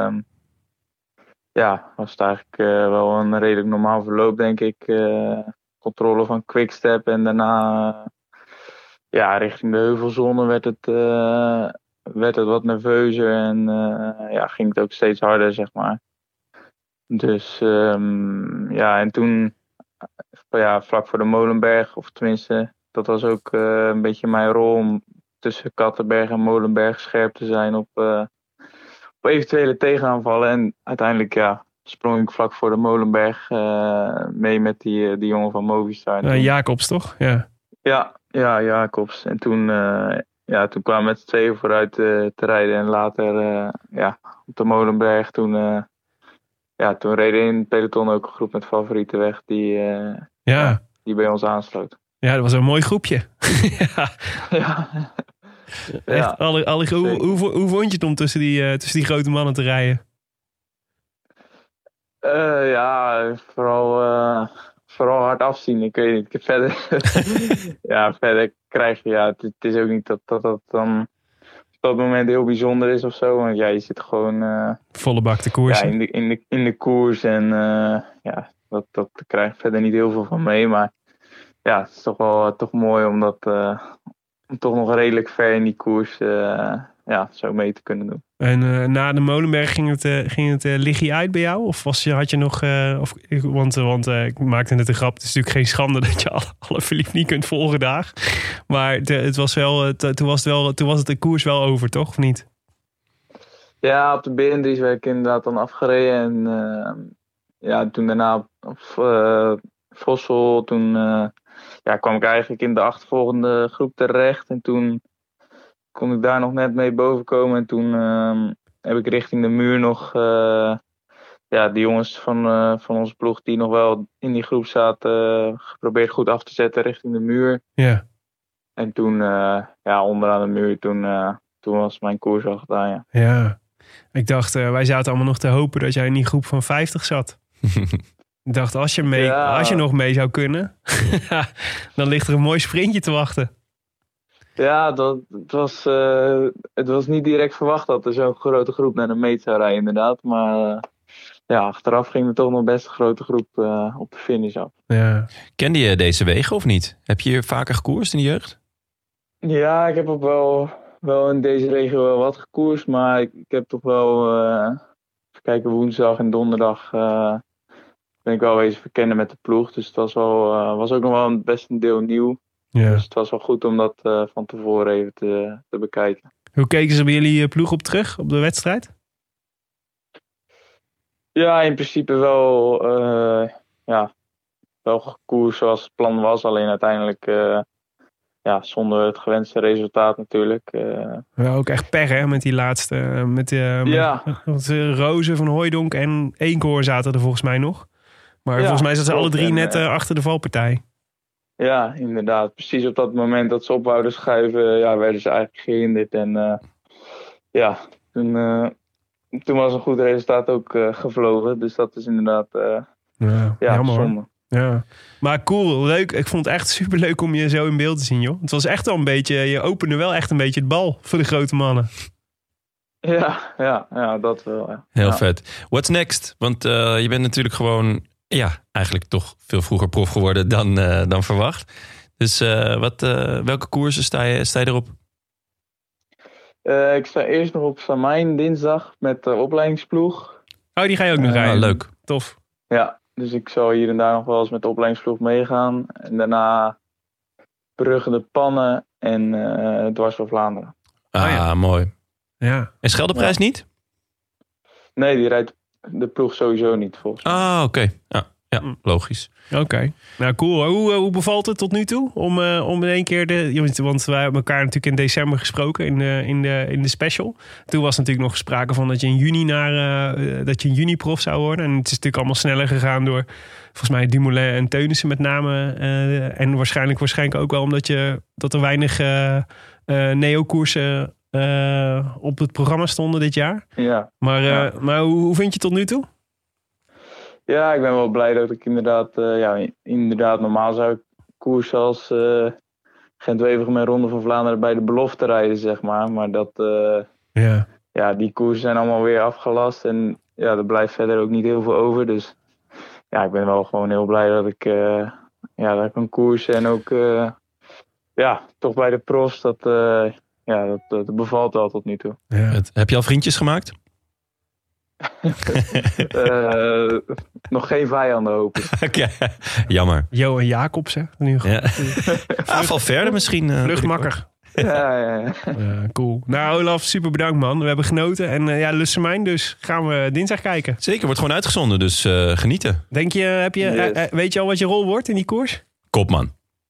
eigenlijk wel een redelijk normaal verloop, denk ik. Controle van Quickstep en daarna richting de heuvelzone werd het wat nerveuzer en ging het ook steeds harder, zeg maar. Dus en toen vlak voor de Molenberg, of tenminste, dat was ook een beetje mijn rol om tussen Kattenberg en Molenberg scherp te zijn op eventuele tegenaanvallen. En uiteindelijk sprong ik vlak voor de Molenberg mee met die jongen van Movistar. Jacobs, toch? Ja, Jacobs. En toen kwamen we met z'n tweeën vooruit te rijden. En later op de Molenberg, toen reden in het peloton ook een groep met favorieten weg die bij ons aansloot. Ja, dat was een mooi groepje. Echt, hoe vond je het om tussen die grote mannen te rijden? Vooral hard afzien. Ik weet niet. Verder krijg je... Het is ook niet dat dan op dat moment heel bijzonder is of zo. Want je zit gewoon... volle bak de koers. Ja, in de koers. En dat krijg je verder niet heel veel van mee. Maar het is toch mooi om toch nog redelijk ver in die koers zo mee te kunnen doen. En na de Molenberg ging het lichtje uit bij jou? Of had je nog... Want ik maakte net een grap. Het is natuurlijk geen schande dat je Alaphilippe niet kunt volgen daar. Maar het was wel... Toen was het de koers wel over, toch? Of niet? Ja, op de Berendries werd ik inderdaad dan afgereden. En toen daarna op Vossel... Toen kwam ik eigenlijk in de achtervolgende groep terecht. En toen kon ik daar nog net mee bovenkomen. En toen heb ik richting de muur nog... de jongens van onze ploeg die nog wel in die groep zaten... geprobeerd goed af te zetten richting de muur. Ja. En toen, onderaan de muur, toen was mijn koers al gedaan, Ja. Ik dacht, wij zaten allemaal nog te hopen dat jij in die groep van 50 zat. Ik dacht, als je nog mee zou kunnen... dan ligt er een mooi sprintje te wachten. Ja, het was niet direct verwacht dat er zo'n grote groep naar de meet zou rijden, inderdaad. Maar achteraf ging er toch nog best een grote groep op de finish af. Ja. Kende je deze wegen of niet? Heb je hier vaker gekoerst in de jeugd? Ja, ik heb ook wel in deze regio wel wat gekoerst. Maar ik heb toch wel, even kijken, woensdag en donderdag ben ik wel wezen verkennen met de ploeg. Dus het was ook nog wel best een deel nieuw. Ja. Dus het was wel goed om dat van tevoren even te bekijken. Hoe keken ze bij jullie ploeg op terug, op de wedstrijd? Ja, in principe wel gekoerst zoals het plan was. Alleen uiteindelijk zonder het gewenste resultaat natuurlijk. Ook echt pech hè, met die laatste. Met Rozen van Hooijdonk en Eenkoor zaten er volgens mij nog. Maar volgens mij zaten ze alle drie net achter de valpartij. Ja, inderdaad. Precies op dat moment dat ze op wouden schuiven, werden ze eigenlijk gehinderd. En toen was een goed resultaat ook gevlogen. Dus dat is inderdaad zonde. Ja. Maar cool, leuk. Ik vond het echt superleuk om je zo in beeld te zien, joh. Het was echt wel een beetje, je opende wel echt een beetje het bal voor de grote mannen. Ja, dat wel. Ja. Heel vet. What's next? Want je bent natuurlijk gewoon... eigenlijk toch veel vroeger prof geworden dan verwacht. Dus welke koersen sta je erop? Ik sta eerst nog op Samijn dinsdag met de opleidingsploeg. Oh, die ga je ook nog rijden? Leuk. Tof. Ja, dus ik zal hier en daar nog wel eens met de opleidingsploeg meegaan. En daarna Brugge de Pannen en dwars door Vlaanderen. Mooi. Ja. En Scheldeprijs niet? Nee, die rijdt de ploeg sowieso niet volgens mij. Oké. Ja, logisch. Oké. Nou, cool. Hoe bevalt het tot nu toe? Om in één keer want wij hebben elkaar natuurlijk in december gesproken in de special. Toen was natuurlijk nog sprake van dat je in juni prof zou worden. En het is natuurlijk allemaal sneller gegaan door volgens mij Dumoulin en Teunissen met name. En waarschijnlijk ook wel omdat er weinig neo-koersen op het programma stonden dit jaar. Ja. Maar hoe vind je het tot nu toe? Ja, ik ben wel blij dat ik inderdaad normaal zou ik koersen als Gent-Wevelgem en Ronde van Vlaanderen bij de belofte rijden, zeg maar. Maar die koersen zijn allemaal weer afgelast en er blijft verder ook niet heel veel over. Dus ja, ik ben wel gewoon heel blij dat ik kan koersen en ook toch bij de profs, dat bevalt wel tot nu toe. Ja. Heb je al vriendjes gemaakt? Nog geen vijanden, hoop ik. Okay. Jammer. Jo en Jacobsen. Nu Val verder misschien. Vluchtmakker. Ja. Cool. Nou, Olaf, super bedankt, man. We hebben genoten. En Lussemijn, dus gaan we dinsdag kijken. Zeker, wordt gewoon uitgezonden, dus genieten. Denk je, weet je al wat je rol wordt in die koers? Kopman.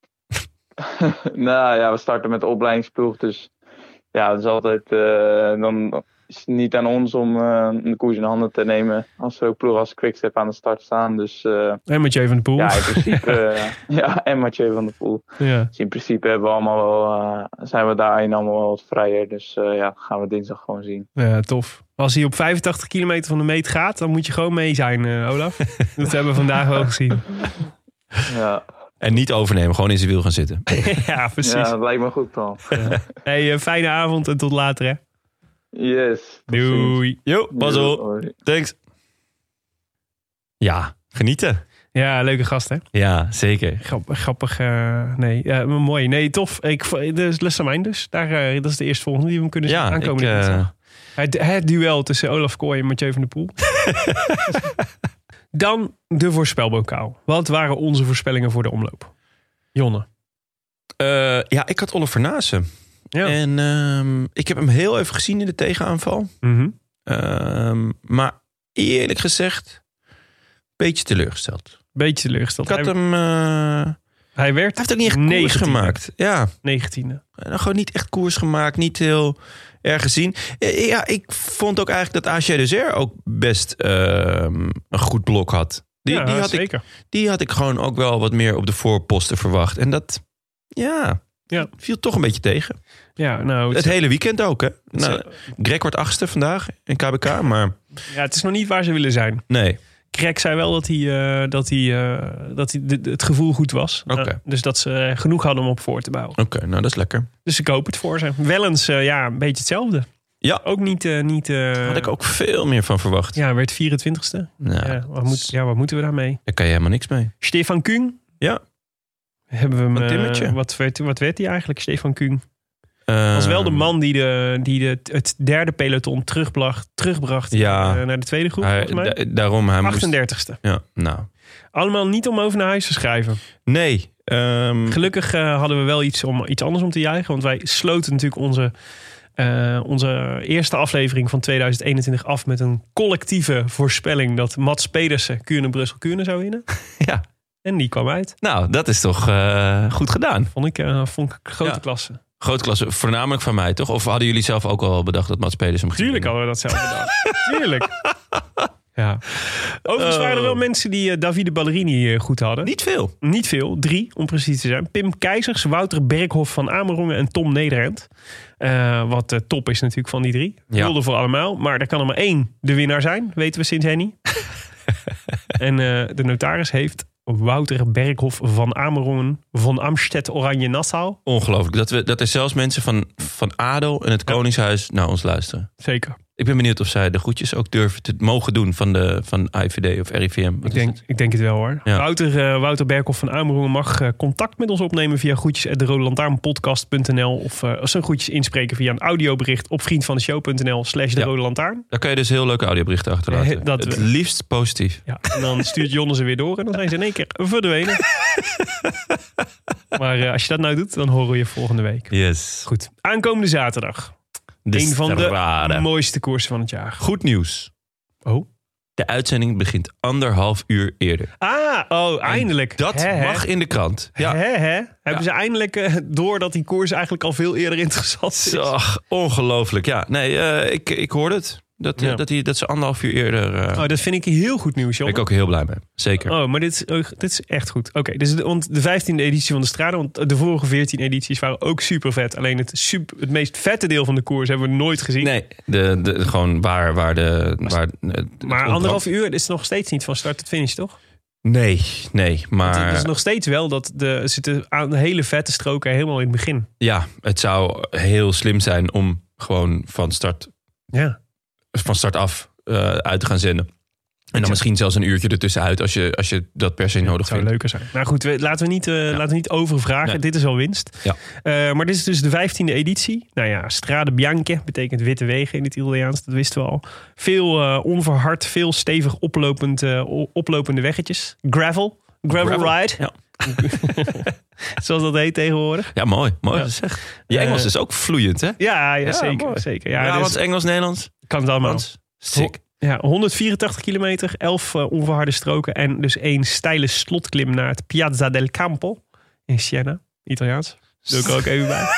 Nou ja, we starten met de opleidingsploeg, dus ja, het is altijd dan is het niet aan ons om de koers in handen te nemen als er ook ploeg als Quickstep aan de start staan. Dus, en Mathieu van der Poel. Ja, in principe. En Mathieu van der Poel. Ja. Dus in principe hebben we allemaal wel, zijn we daarin allemaal wel wat vrijer. Dus gaan we dinsdag gewoon zien. Ja, tof. Als hij op 85 kilometer van de meet gaat, dan moet je gewoon mee zijn, Olaf. Dat hebben we vandaag wel gezien. Ja. En niet overnemen, gewoon in zijn wiel gaan zitten. Ja, precies. Ja, dat lijkt me goed dan. Ja. Hey, fijne avond en tot later, hè. Yes. Doei. Jo, pas op. Thanks. Ja, genieten. Ja, leuke gast, hè? Ja, zeker. Grappig. Mooi. Nee, tof. Dus Lussemijn dus. Dat is de eerstvolgende die we kunnen zien aankomen. Het duel tussen Olaf Kooi en Mathieu van der Poel. Dan de voorspelbokaal. Wat waren onze voorspellingen voor de omloop? Jonne? Ik had Oliver Naassen. Ja. En ik heb hem heel even gezien in de tegenaanval. Mm-hmm. Maar eerlijk gezegd, beetje teleurgesteld. Ik had hem... Hij heeft ook niet echt koers gemaakt. Ja. 19e. Gewoon niet echt koers gemaakt. Niet heel erg gezien. Ja, ik vond ook eigenlijk dat AG Desert ook best een goed blok had. Die had ik gewoon ook wel wat meer op de voorposten verwacht. En dat... Ja, viel toch een beetje tegen. Ja, nou, het hele weekend ook, hè? Greg wordt 8e vandaag in KBK, maar... Ja, het is nog niet waar ze willen zijn. Nee. Greg zei wel dat het gevoel goed was. Okay. Dus dat ze genoeg hadden om op voor te bouwen. Oké, nou dat is lekker. Dus ik hoop het voor ze. Wel eens, een beetje hetzelfde. Ja. Ook niet... had ik ook veel meer van verwacht. Ja, werd 24e. Nou, wat moeten we daarmee? Daar kan je helemaal niks mee. Stefan Küng. Ja. Hebben we hem, wat werd hij eigenlijk, Stefan Küng? Was wel de man die het derde peloton terugbracht naar de tweede groep, volgens mij. Daarom hij 38ste. Ja, nou. Allemaal niet om over naar huis te schrijven. Nee. Gelukkig hadden we wel iets anders om te juichen. Want wij sloten natuurlijk onze eerste aflevering van 2021 af met een collectieve voorspelling dat Mats Pedersen Kuurne-Brussel-Kuurne zou winnen. Ja. En die kwam uit. Nou, dat is toch goed gedaan. Vond ik grote klasse. Grote klasse, voornamelijk van mij, toch? Of hadden jullie zelf ook al bedacht dat Mats Pedersen hem ging Tuurlijk hadden we dat zelf bedacht. Tuurlijk. Ja. Overigens waren er wel mensen die Davide Ballerini goed hadden. Niet veel. 3 om precies te zijn. Pim Keizers, Wouter Berghoff van Amerongen en Tom Nederend. Wat top is natuurlijk van die 3. Wilde voor allemaal. Maar er kan er maar 1 de winnaar zijn. Weten we sinds Henny. En de notaris heeft Wouter Berghoff van Amerongen van Amstedt Oranje Nassau. Ongelooflijk. Dat er zelfs mensen van ADO en het Koningshuis naar ons luisteren. Zeker. Ik ben benieuwd of zij de groetjes ook durven te mogen doen van IVD of RIVM. Ik denk het wel, hoor. Ja. Wouter Berghoff van Amerongen mag contact met ons opnemen via groetjes@derodelantaarnpodcast.nl of zijn groetjes inspreken via een audiobericht op vriendvandeshow.nl/derodelantaarn. Daar kan je dus heel leuke audioberichten achterlaten. Het liefst positief. Ja, en dan stuurt Jonne ze weer door en dan zijn ze in één keer verdwenen. Maar als je dat nou doet, dan horen we je volgende week. Yes. Goed. Aankomende zaterdag. Een van de mooiste koersen van het jaar. Goed nieuws. Oh? De uitzending begint 1,5 uur eerder. Eindelijk. Dat mag in de krant. Ja. Hebben ze eindelijk door dat die koers eigenlijk al veel eerder interessant is? Ach, ongelooflijk. Ja, nee, ik hoorde het. Dat ze 1,5 uur eerder... dat vind ik heel goed nieuws, John. Ben ik ook heel blij mee. Zeker. Oh, maar dit is echt goed. Oké, dus de 15e editie van de Strade. Want de vorige 14 edities waren ook super vet. Alleen het meest vette deel van de koers hebben we nooit gezien. Nee, gewoon waar de... Maar 1,5 uur is nog steeds niet van start tot finish, toch? Nee, maar... Het is nog steeds wel dat er zitten aan de hele vette stroken helemaal in het begin. Ja, het zou heel slim zijn om gewoon van start af uit te gaan zenden. En dan misschien zelfs een uurtje ertussenuit als je dat per se nodig vindt. Dat zou leuker zijn. Nou goed, laten we niet overvragen. Nee. Dit is al winst. Ja. Maar dit is dus de 15e editie. Nou ja, Strade Bianche betekent witte wegen in het Italiaans. Dat wisten we al. Veel onverhard, veel stevig oplopende weggetjes. Gravel ride. Ja. Zoals dat heet tegenwoordig. Ja, mooi zeg. Je Engels is ook vloeiend, hè? Ja, zeker. Ja, dus Engels, Nederlands. Kan het allemaal. Sick. Ja, 184 kilometer, 11 onverharde stroken en dus 1 steile slotklim naar het Piazza del Campo in Siena, Italiaans. Doe ik er ook even bij.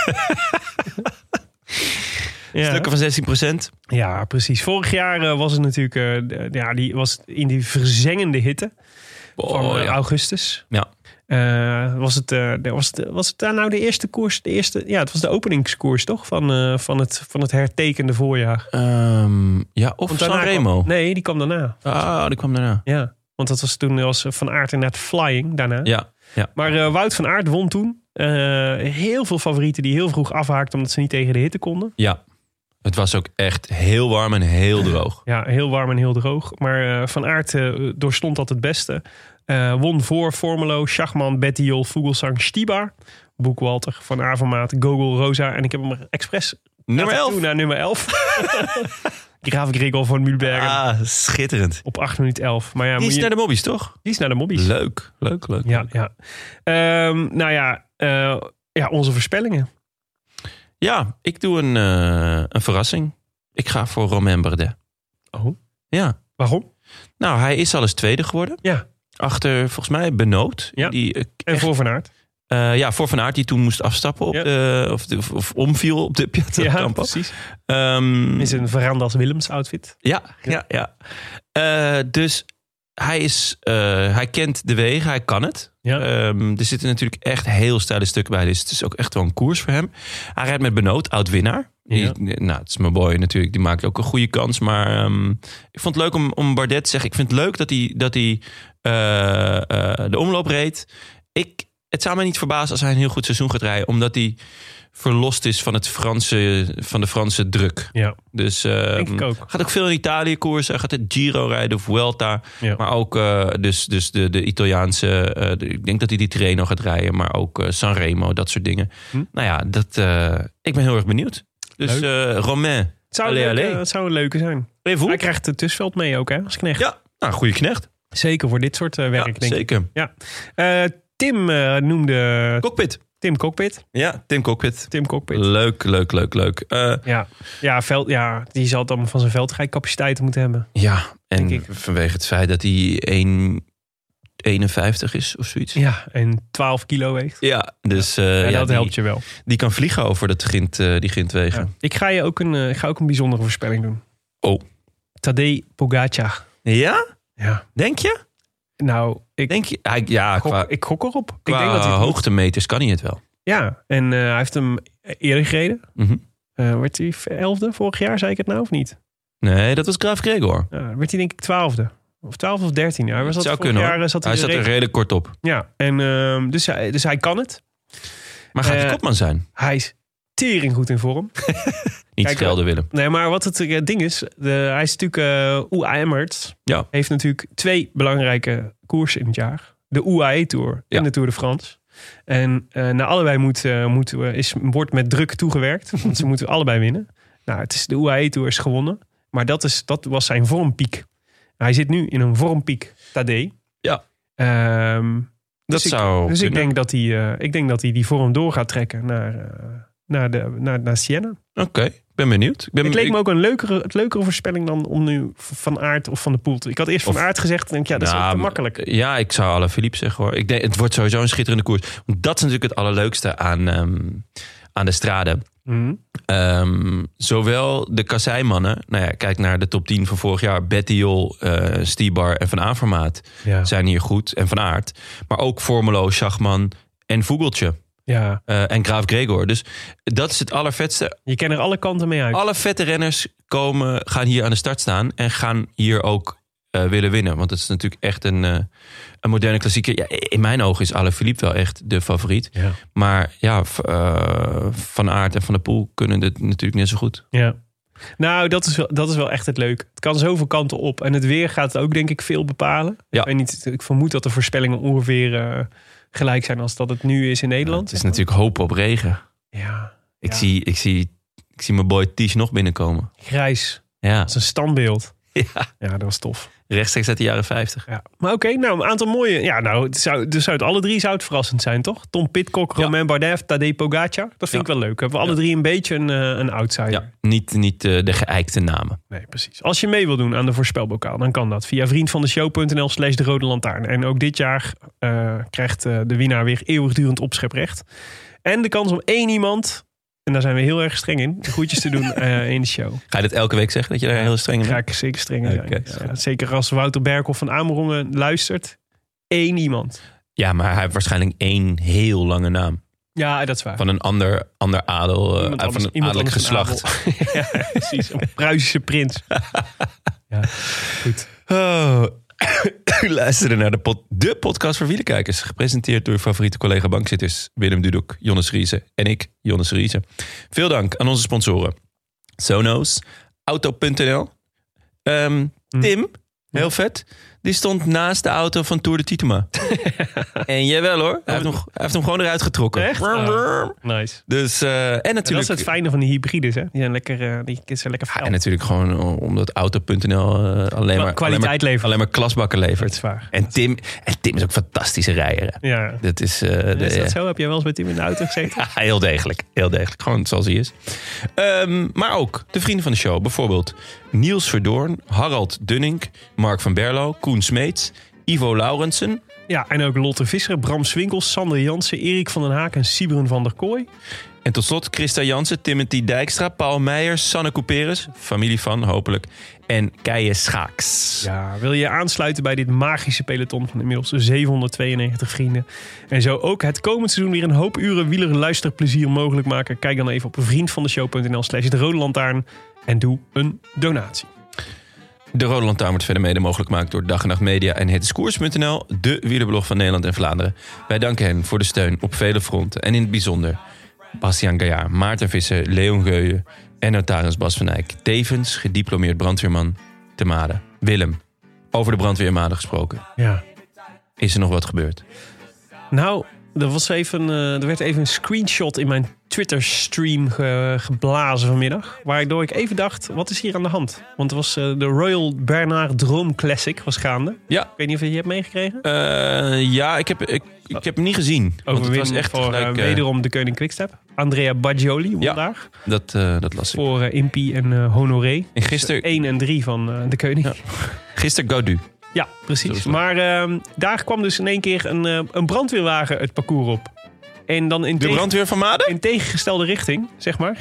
Stukken van 16%. Ja, precies. Vorig jaar was het natuurlijk, die was in die verzengende hitte van augustus. Ja. Was het daar nou de eerste koers? Het was de openingskoers, toch? Van het hertekende voorjaar. Of Sanremo. Nee, die kwam daarna. Die kwam daarna. Ja, want dat was toen Van Aert inderdaad flying daarna. Ja. Maar Wout van Aert won toen. Heel veel favorieten die heel vroeg afhaakten omdat ze niet tegen de hitte konden. Ja. Het was ook echt heel warm en heel droog. Ja, heel warm en heel droog. Maar Van Aert doorstond dat het beste. Won voor Formelo, Schachman, Bettiol, Vogelsang, Stibar, Boekwalter, Van Avermaat, Gogol, Rosa. En ik heb hem expres nummer 11 naar nummer 11. Graaf Gregor van Mühlbergen. Schitterend. Op 8 minuten 11. Maar ja, die is naar de mobbies, toch? Die is naar de mobbies. Leuk. Ja. Onze voorspellingen. Ja, ik doe een verrassing. Ik ga voor Romain Bardet. Oh? Ja. Waarom? Nou, hij is al eens tweede geworden. Ja. Achter, volgens mij, Benoot. Ja. En voor Van Aert. Voor Van Aert, die toen moest afstappen of omviel op de Piazza del Campo. Precies. In zijn Verandas Willems outfit. Ja. Dus hij kent de wegen, hij kan het. Ja. Er zitten natuurlijk echt heel steile stukken bij. Dus het is ook echt wel een koers voor hem. Hij rijdt met Benoot, oud-winnaar. Het is mijn boy natuurlijk, die maakt ook een goede kans. Maar ik vond het leuk om Bardet te zeggen. Ik vind het leuk dat hij de omloop reed. Het zou mij niet verbazen als hij een heel goed seizoen gaat rijden. Omdat hij verlost is van de Franse druk. Ja, dus denk ik ook. Gaat ook veel in Italië koersen. Hij gaat het Giro rijden of Vuelta. Ja. Maar ook dus de Italiaanse... ik denk dat hij die Tirreno gaat rijden. Maar ook Sanremo, dat soort dingen. Nou ja, ik ben heel erg benieuwd. Dus Romain, het zou een leuke zijn. Hij krijgt het Tussveld mee ook, hè, als knecht. Ja, nou, goede knecht. Zeker voor dit soort werk, denk zeker. ik. Ja. Tim noemde... Cockpit. Tim Cockpit. Ja, Tim Cockpit. Leuk. Die zal dan van zijn veldrijcapaciteiten moeten hebben. Ja, en vanwege het feit dat hij 1,51 is of zoiets. Ja, en 12 kilo weegt. Ja, dus dat helpt je wel. Die kan vliegen over die grindwegen. Ja. Ik ga ook een bijzondere voorspelling doen. Oh. Tadej Pogacar. Ja? Ja. Denk je? Nou, ik gok erop. Ik denk dat hij hoogtemeters kan hij het wel. Ja, en hij heeft hem eerder gereden. Mm-hmm. Werd hij 11e vorig jaar, zei ik het nou of niet? Nee, dat was Graaf Gregor. Werd hij denk ik 12e. Of 12 of 13. Ja, dat zou kunnen hoor. Hij zat er redelijk kort op. Ja, en dus hij kan het. Maar gaat hij kopman zijn? Hij is tering goed in vorm. Niet schelden, Willem. Nee, maar wat het ding is... hij is natuurlijk... UAE Emirates heeft natuurlijk 2 belangrijke koersen in het jaar. De UAE Tour en de Tour de France. En naar allebei wordt met druk toegewerkt. Want ze moeten allebei winnen. Nou, de UAE Tour is gewonnen. Maar dat was zijn vormpiek. Hij zit nu in een vormpiek. Tadej. Ja. Ik denk dat hij die vorm door gaat trekken naar Siena. Oké. Ben benieuwd. Het leek me ook een leukere voorspelling dan om nu Van Aert of Van der Poel. Ik had eerst Van Aert gezegd. En denk dat is ook te makkelijk. Ja, ik zou Alaphilippe zeggen hoor. Ik denk, het wordt sowieso een schitterende koers. Want dat is natuurlijk het allerleukste aan de Strade. Zowel de kasseimannen. Nou ja, kijk naar de top 10 van vorig jaar. Bettiol, Stibar en Van Avermaat zijn hier goed. En Van Aert. Maar ook Formelo, Schachman en Vogeltje. Ja. En Graaf Gregor. Dus dat is het allervetste. Je kan er alle kanten mee uit. Alle vette renners gaan hier aan de start staan. En gaan hier ook willen winnen. Want het is natuurlijk echt een moderne klassieker. Ja, in mijn ogen is Alaphilippe wel echt de favoriet. Ja. Maar ja, Van Aert en Van der Poel kunnen dit natuurlijk net zo goed. Ja. Nou, dat is wel echt het leuke. Het kan zoveel kanten op. En het weer gaat ook denk ik veel bepalen. Ja. Ik vermoed dat de voorspellingen ongeveer gelijk zijn als dat het nu is in Nederland. Ja, het is natuurlijk hoop op regen. Ja. Ik zie mijn boy Ties nog binnenkomen. Grijs. Ja. Dat is een standbeeld. Ja, dat was tof. Rechtstreeks uit de jaren 50. Ja. Maar oké, een aantal mooie. Ja, het alle drie zou het verrassend zijn, toch? Tom Pidcock, Romain Bardet, Tadej Pogacar. Dat vind ik wel leuk. Hebben we alle drie een beetje een outsider. Ja, niet de geëikte namen. Nee, precies. Als je mee wil doen aan de voorspelbokaal, dan kan dat via vriendvandeshow.nl/de Rode Lantaarn. En ook dit jaar krijgt de winnaar weer eeuwigdurend opscheprecht. En de kans om 1 iemand... En daar zijn we heel erg streng in. Groetjes te doen in de show. Ga je dat elke week zeggen? Dat je daar heel streng in bent? Ga ik zeker streng in zijn. Ja, zeker als Wouter Berkhoff van Amerongen luistert. 1 iemand. Ja, maar hij heeft waarschijnlijk 1 heel lange naam. Ja, dat is waar. Van een ander adel. Van een adellijk geslacht. Ja, precies. Een Pruisische prins. Ja, goed. Oh. U luisterde naar de podcast voor wielerkijkers. Gepresenteerd door uw favoriete collega bankzitters Willem Dudok, Jonas Riese en ik, Jonas Riese. Veel dank aan onze sponsoren. Sonos, Auto.nl. Tim, heel vet. Die stond naast de auto van Tour de Titema. En jawel hoor, hij heeft hem gewoon eruit getrokken. Echt? Nice. Dus, en natuurlijk... dat is het fijne van die hybrides, hè? Die zijn lekker fel. En natuurlijk gewoon omdat Auto.nl alleen maar klasbakken levert. Dat is waar. En Tim is ook een fantastische rijder. Ja. Dat is... is dat zo? Heb jij wel eens met Tim in de auto gezeten? Ja, heel degelijk. Heel degelijk. Gewoon zoals hij is. Maar ook de vrienden van de show. Bijvoorbeeld Niels Verdoorn, Harald Dunning, Mark van Berlo, Koen Smeets, Ivo Laurensen. Ja, en ook Lotte Visser, Bram Swinkels, Sander Jansen, Erik van den Haak en Sybren van der Kooi. En tot slot Christa Jansen, Timothy Dijkstra, Paul Meijers, Sanne Couperus, familie van hopelijk, en Keije Schaaks. Ja, wil je aansluiten bij dit magische peloton van inmiddels 792 vrienden? En zo ook het komend seizoen weer een hoop uren wielerluisterplezier mogelijk maken? Kijk dan even op vriendvandeshow.nl/de Rode Lantaarn en doe een donatie. De Rode Lantaarn wordt verder mede mogelijk gemaakt door Dag en Nacht Media en hetskoers.nl, de wielerblog van Nederland en Vlaanderen. Wij danken hen voor de steun op vele fronten en in het bijzonder Bastiaan Gaillard, Maarten Visser, Leon Geuyen en notaris Bas van Eyck. Tevens gediplomeerd brandweerman te Maden. Willem, over de brandweer in Maden gesproken. Ja. Is er nog wat gebeurd? Nou, er werd even een screenshot in mijn Twitter-stream geblazen vanmiddag. Waardoor ik even dacht, wat is hier aan de hand? Want het was de Royal Bernard Drôme Classic was gaande. Ja. Ik weet niet of je die hebt meegekregen? Ja, ik heb hem niet gezien. Want het was echt voor wederom de Koning Quickstep. Andrea Baggioli won daar. Dat las ik. Voor Impy en Honoré. En gisteren... 1 en 3 van de Koning. Ja. Gisteren Gaudu. Ja, precies. Maar daar kwam dus in één keer een brandweerwagen het parcours op. En dan de brandweer van Maden? In tegengestelde richting, zeg maar,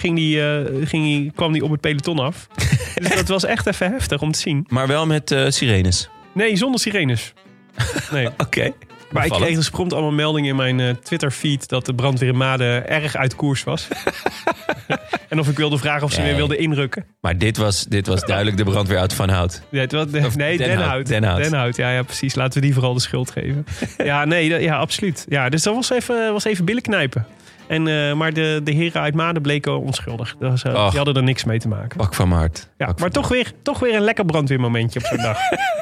kwam die op het peloton af. Dus dat was echt even heftig om te zien. Maar wel met sirenes? Nee, zonder sirenes. Nee. Oké. Maar ik kreeg dus prompt allemaal meldingen in mijn Twitter-feed dat de brandweer in Maden erg uit koers was. En of ik wilde vragen of ze weer wilden inrukken. Maar dit was duidelijk de brandweer uit Van Hout. Den Hout. Ja, precies. Laten we die vooral de schuld geven. Ja, absoluut. Ja, dus dat was even billen knijpen. Maar de heren uit Maden bleken onschuldig. Dus, die hadden er niks mee te maken. Pak van mijn hart. Ja, maar toch weer een lekker brandweermomentje op zo'n dag.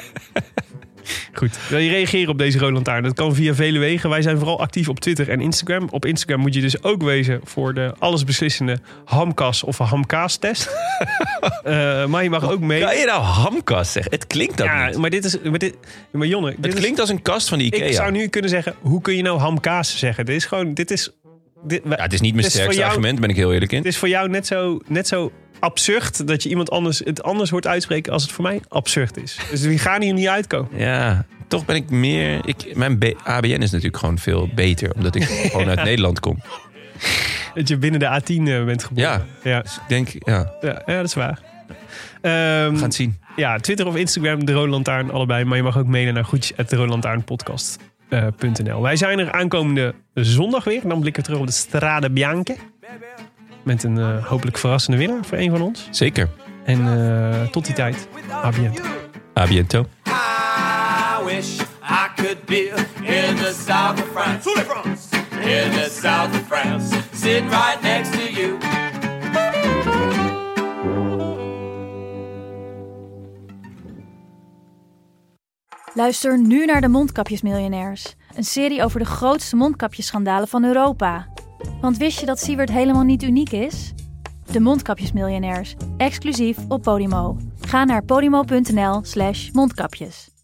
Goed, wil je reageren op deze Rode Lantaarn? Dat kan via vele wegen. Wij zijn vooral actief op Twitter en Instagram. Op Instagram moet je dus ook wezen voor de allesbeslissende hamkas of een hamkaas-test. Maar je mag ook mee. Kan je nou hamkas zeggen? Het klinkt dat niet. Maar Jonne... Het klinkt als een kast van de IKEA. Ik zou nu kunnen zeggen, hoe kun je nou hamkaas zeggen? het is niet mijn sterkste argument, ben ik heel eerlijk in. Het is voor jou net zo absurd dat je iemand het anders hoort uitspreken als het voor mij absurd is. Dus we gaan hier niet uitkomen. Ja, toch ben ik meer... Mijn ABN is natuurlijk gewoon veel beter, omdat ik gewoon uit Nederland kom. Dat je binnen de A10 bent geboren. Ja, dus ik denk, ja, dat is waar. We gaan het zien. Ja, Twitter of Instagram, De Rode Lantaarn, allebei. Maar je mag ook mailen naar groetjes@derodelantaarnpodcast.nl. Wij zijn er aankomende zondag weer. Dan blikken we terug op de Strade Bianche. Met een hopelijk verrassende winnaar voor een van ons. Zeker. En tot die tijd, a biento. A biento. I wish I could be in the south of France. In the south of France. Sitting right next to you. Luister nu naar de Mondkapjesmiljonairs. Een serie over de grootste mondkapjesschandalen van Europa. Want wist je dat Siewert helemaal niet uniek is? De Mondkapjesmiljonairs, exclusief op Podimo. Ga naar podimo.nl/mondkapjes.